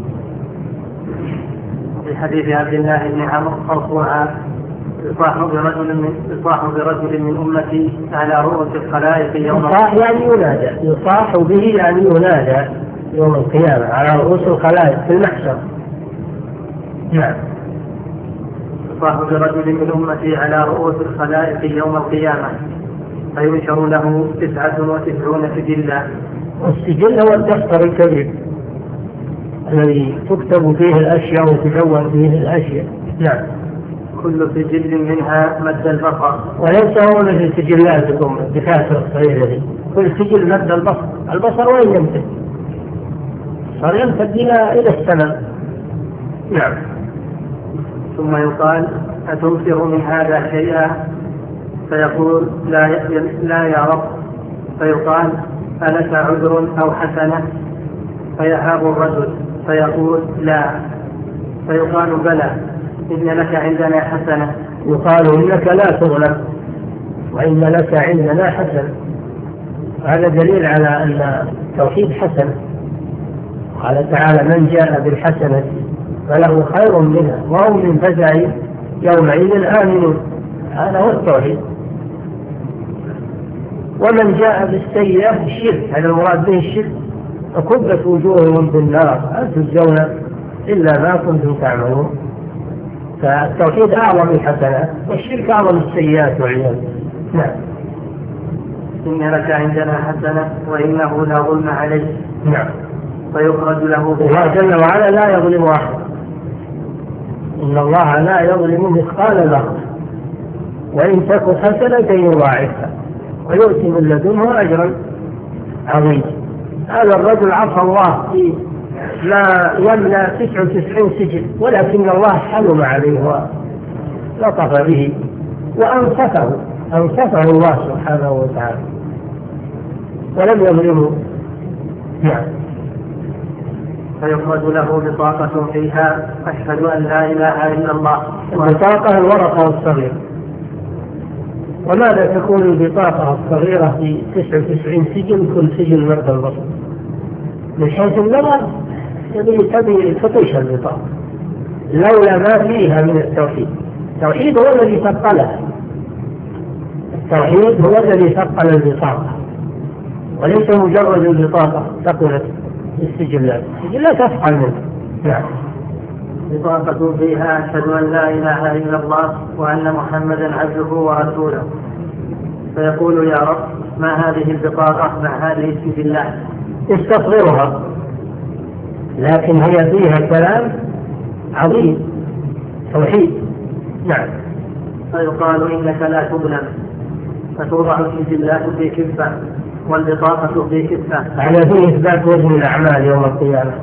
في حديث عبد الله بن عمرو مرفوعا يصاح برجل من أمتي على رؤوس الخلائق يوم يصاح يعني ينادى، يصاح به يعني ينادى يوم القيامة على رؤوس الخلائق في المحشر. نعم. يصبح برجل من أمتي على رؤوس الخلائق يوم القيامة فينشر له 99 سجلا. والسجل هو الدفتر الكبير الذي تكتب فيه الأشياء وتدون فيه الأشياء. نعم. كل سجل منها مد البصر. وليس هو مثل سجلاتكم الدفاتر الصغيرة دي، كل سجل مد البصر. البصر وين يمتد؟ صار يمتد إلى السماء. نعم. ثم يقال أتنكر من هذا شيئا؟ فيقول لا يا رب. فيقال ألك عذر أو حسنة؟ فيهاب الرجل فيقول لا. فيقال بلى إن لك عندنا حسنة. يقال إنك لا تظلم وإن لك عندنا حسنة. هذا دليل على أن التوحيد حسنة. قال تعالى من جاء بالحسنة فله خير منها وهم من فزع يومئذ آمنون. هذا هو التوحيد. ومن جاء بالسيئة الشرك، هذا المراد به الشرك، فكبت وجوههم بالنار هل تجزون إلا ما كنتم تعملون. فالتوحيد أعظم الحسنات والشرك أعظم السيئات والعياذ. نعم. إن لك عندنا حسنة وإنه لا ظلم عليه. نعم. فيخرج له الله جل وعلا لا يظلم أحد. إن الله لا يظلم مثقال ذرة وإن تك حسنة يضاعفها ويؤتي من لدنه أجرا عظيما. هذا الرجل عصى الله في لا يملأ 99 سجن، ولكن الله حلم عليه ولطف به وأنصفه الله سبحانه وتعالى ولم يظلمه. نعم. فيخرج له بطاقة فيها أشهد أن لا إله إلا الله. البطاقة الورقة الصغيرة. وماذا تكون البطاقة الصغيرة في 99 سجن كل سجن مد البصر؟ من حيث اللغة تبي تطيش البطاقة لولا ما فيها من التوحيد. التوحيد هو الذي ثقلها. التوحيد هو الذي ثقل البطاقة وليس مجرد البطاقة ثقلت السجلات. السجلات تثقل منه. نعم. بطاقة فيها أشهد أن لا إله إلا الله وأن محمدا عبده ورسوله. فيقول يا رب ما هذه البطاقة مع هذه السجلات؟ استصغرها، لكن هي فيها كلام عظيم توحيد. نعم. فيقال إنك لا تظلم. فتوضع السجلات في كفة والبطاقة في كفة. هذا فيه إثبات وزن الأعمال يوم القيامة،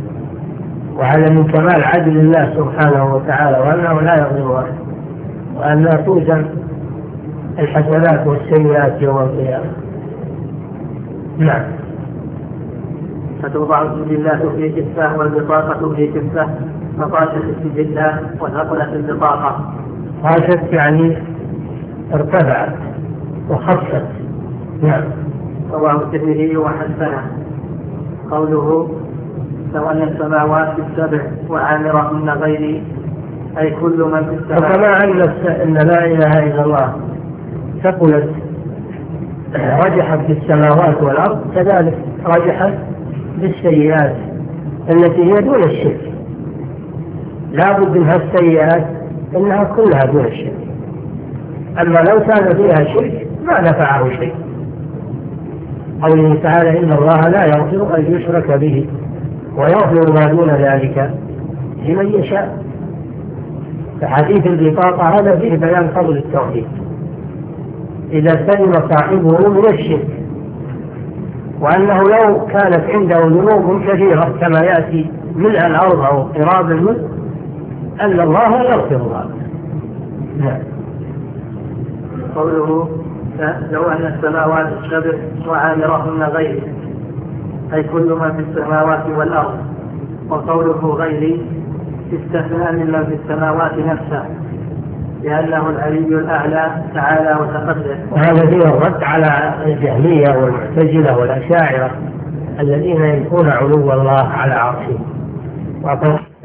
وهذا من كمال عدل الله سبحانه وتعالى وأنه لا يظلم أحد وأن لا توزن الحسنات والسيئات يوم القيامة. نعم. فتوضع السجلات في كفة والبطاقة في كفة فطاشت السجلات وثقلت البطاقة. طاشت يعني ارتفعت وخفت. نعم. رواه الترمذي وحسنه. قوله لو أن السماوات السبع وعامرهن غيري أي كل من في السماء. وكما أن لا إله إلا الله ثقلت رجحت في السماوات والأرض كذلك رجحت بالسيئات التي هي دون الشرك. لا بد منها السيئات إنها كلها دون الشرك. أما لو كان فيها شرك ما نفعه شيء. قوله تعالى إن الله لا يغفر أن يشرك به ويغفر ما دون ذلك لمن يشاء. فحديث البطاقة هذا فيه بيان فضل التوحيد إذا سلم صاحبه من الشرك، وأنه لو كانت عنده ذنوب كثيرة كما يأتي ملء الأرض أو قراب الملء أن الله يغفرها. نعم. قوله لو أن السماوات السبع وعامرهن غيري أي كل ما في السماوات والأرض. وقوله غيري استثناء من في السماوات نفسه لأنه العلي الأعلى تعالى وتقدس. وهذا فيه الرد على الجهمية والمعتزلة والأشاعرة الذين ينفون علو الله على عرشه.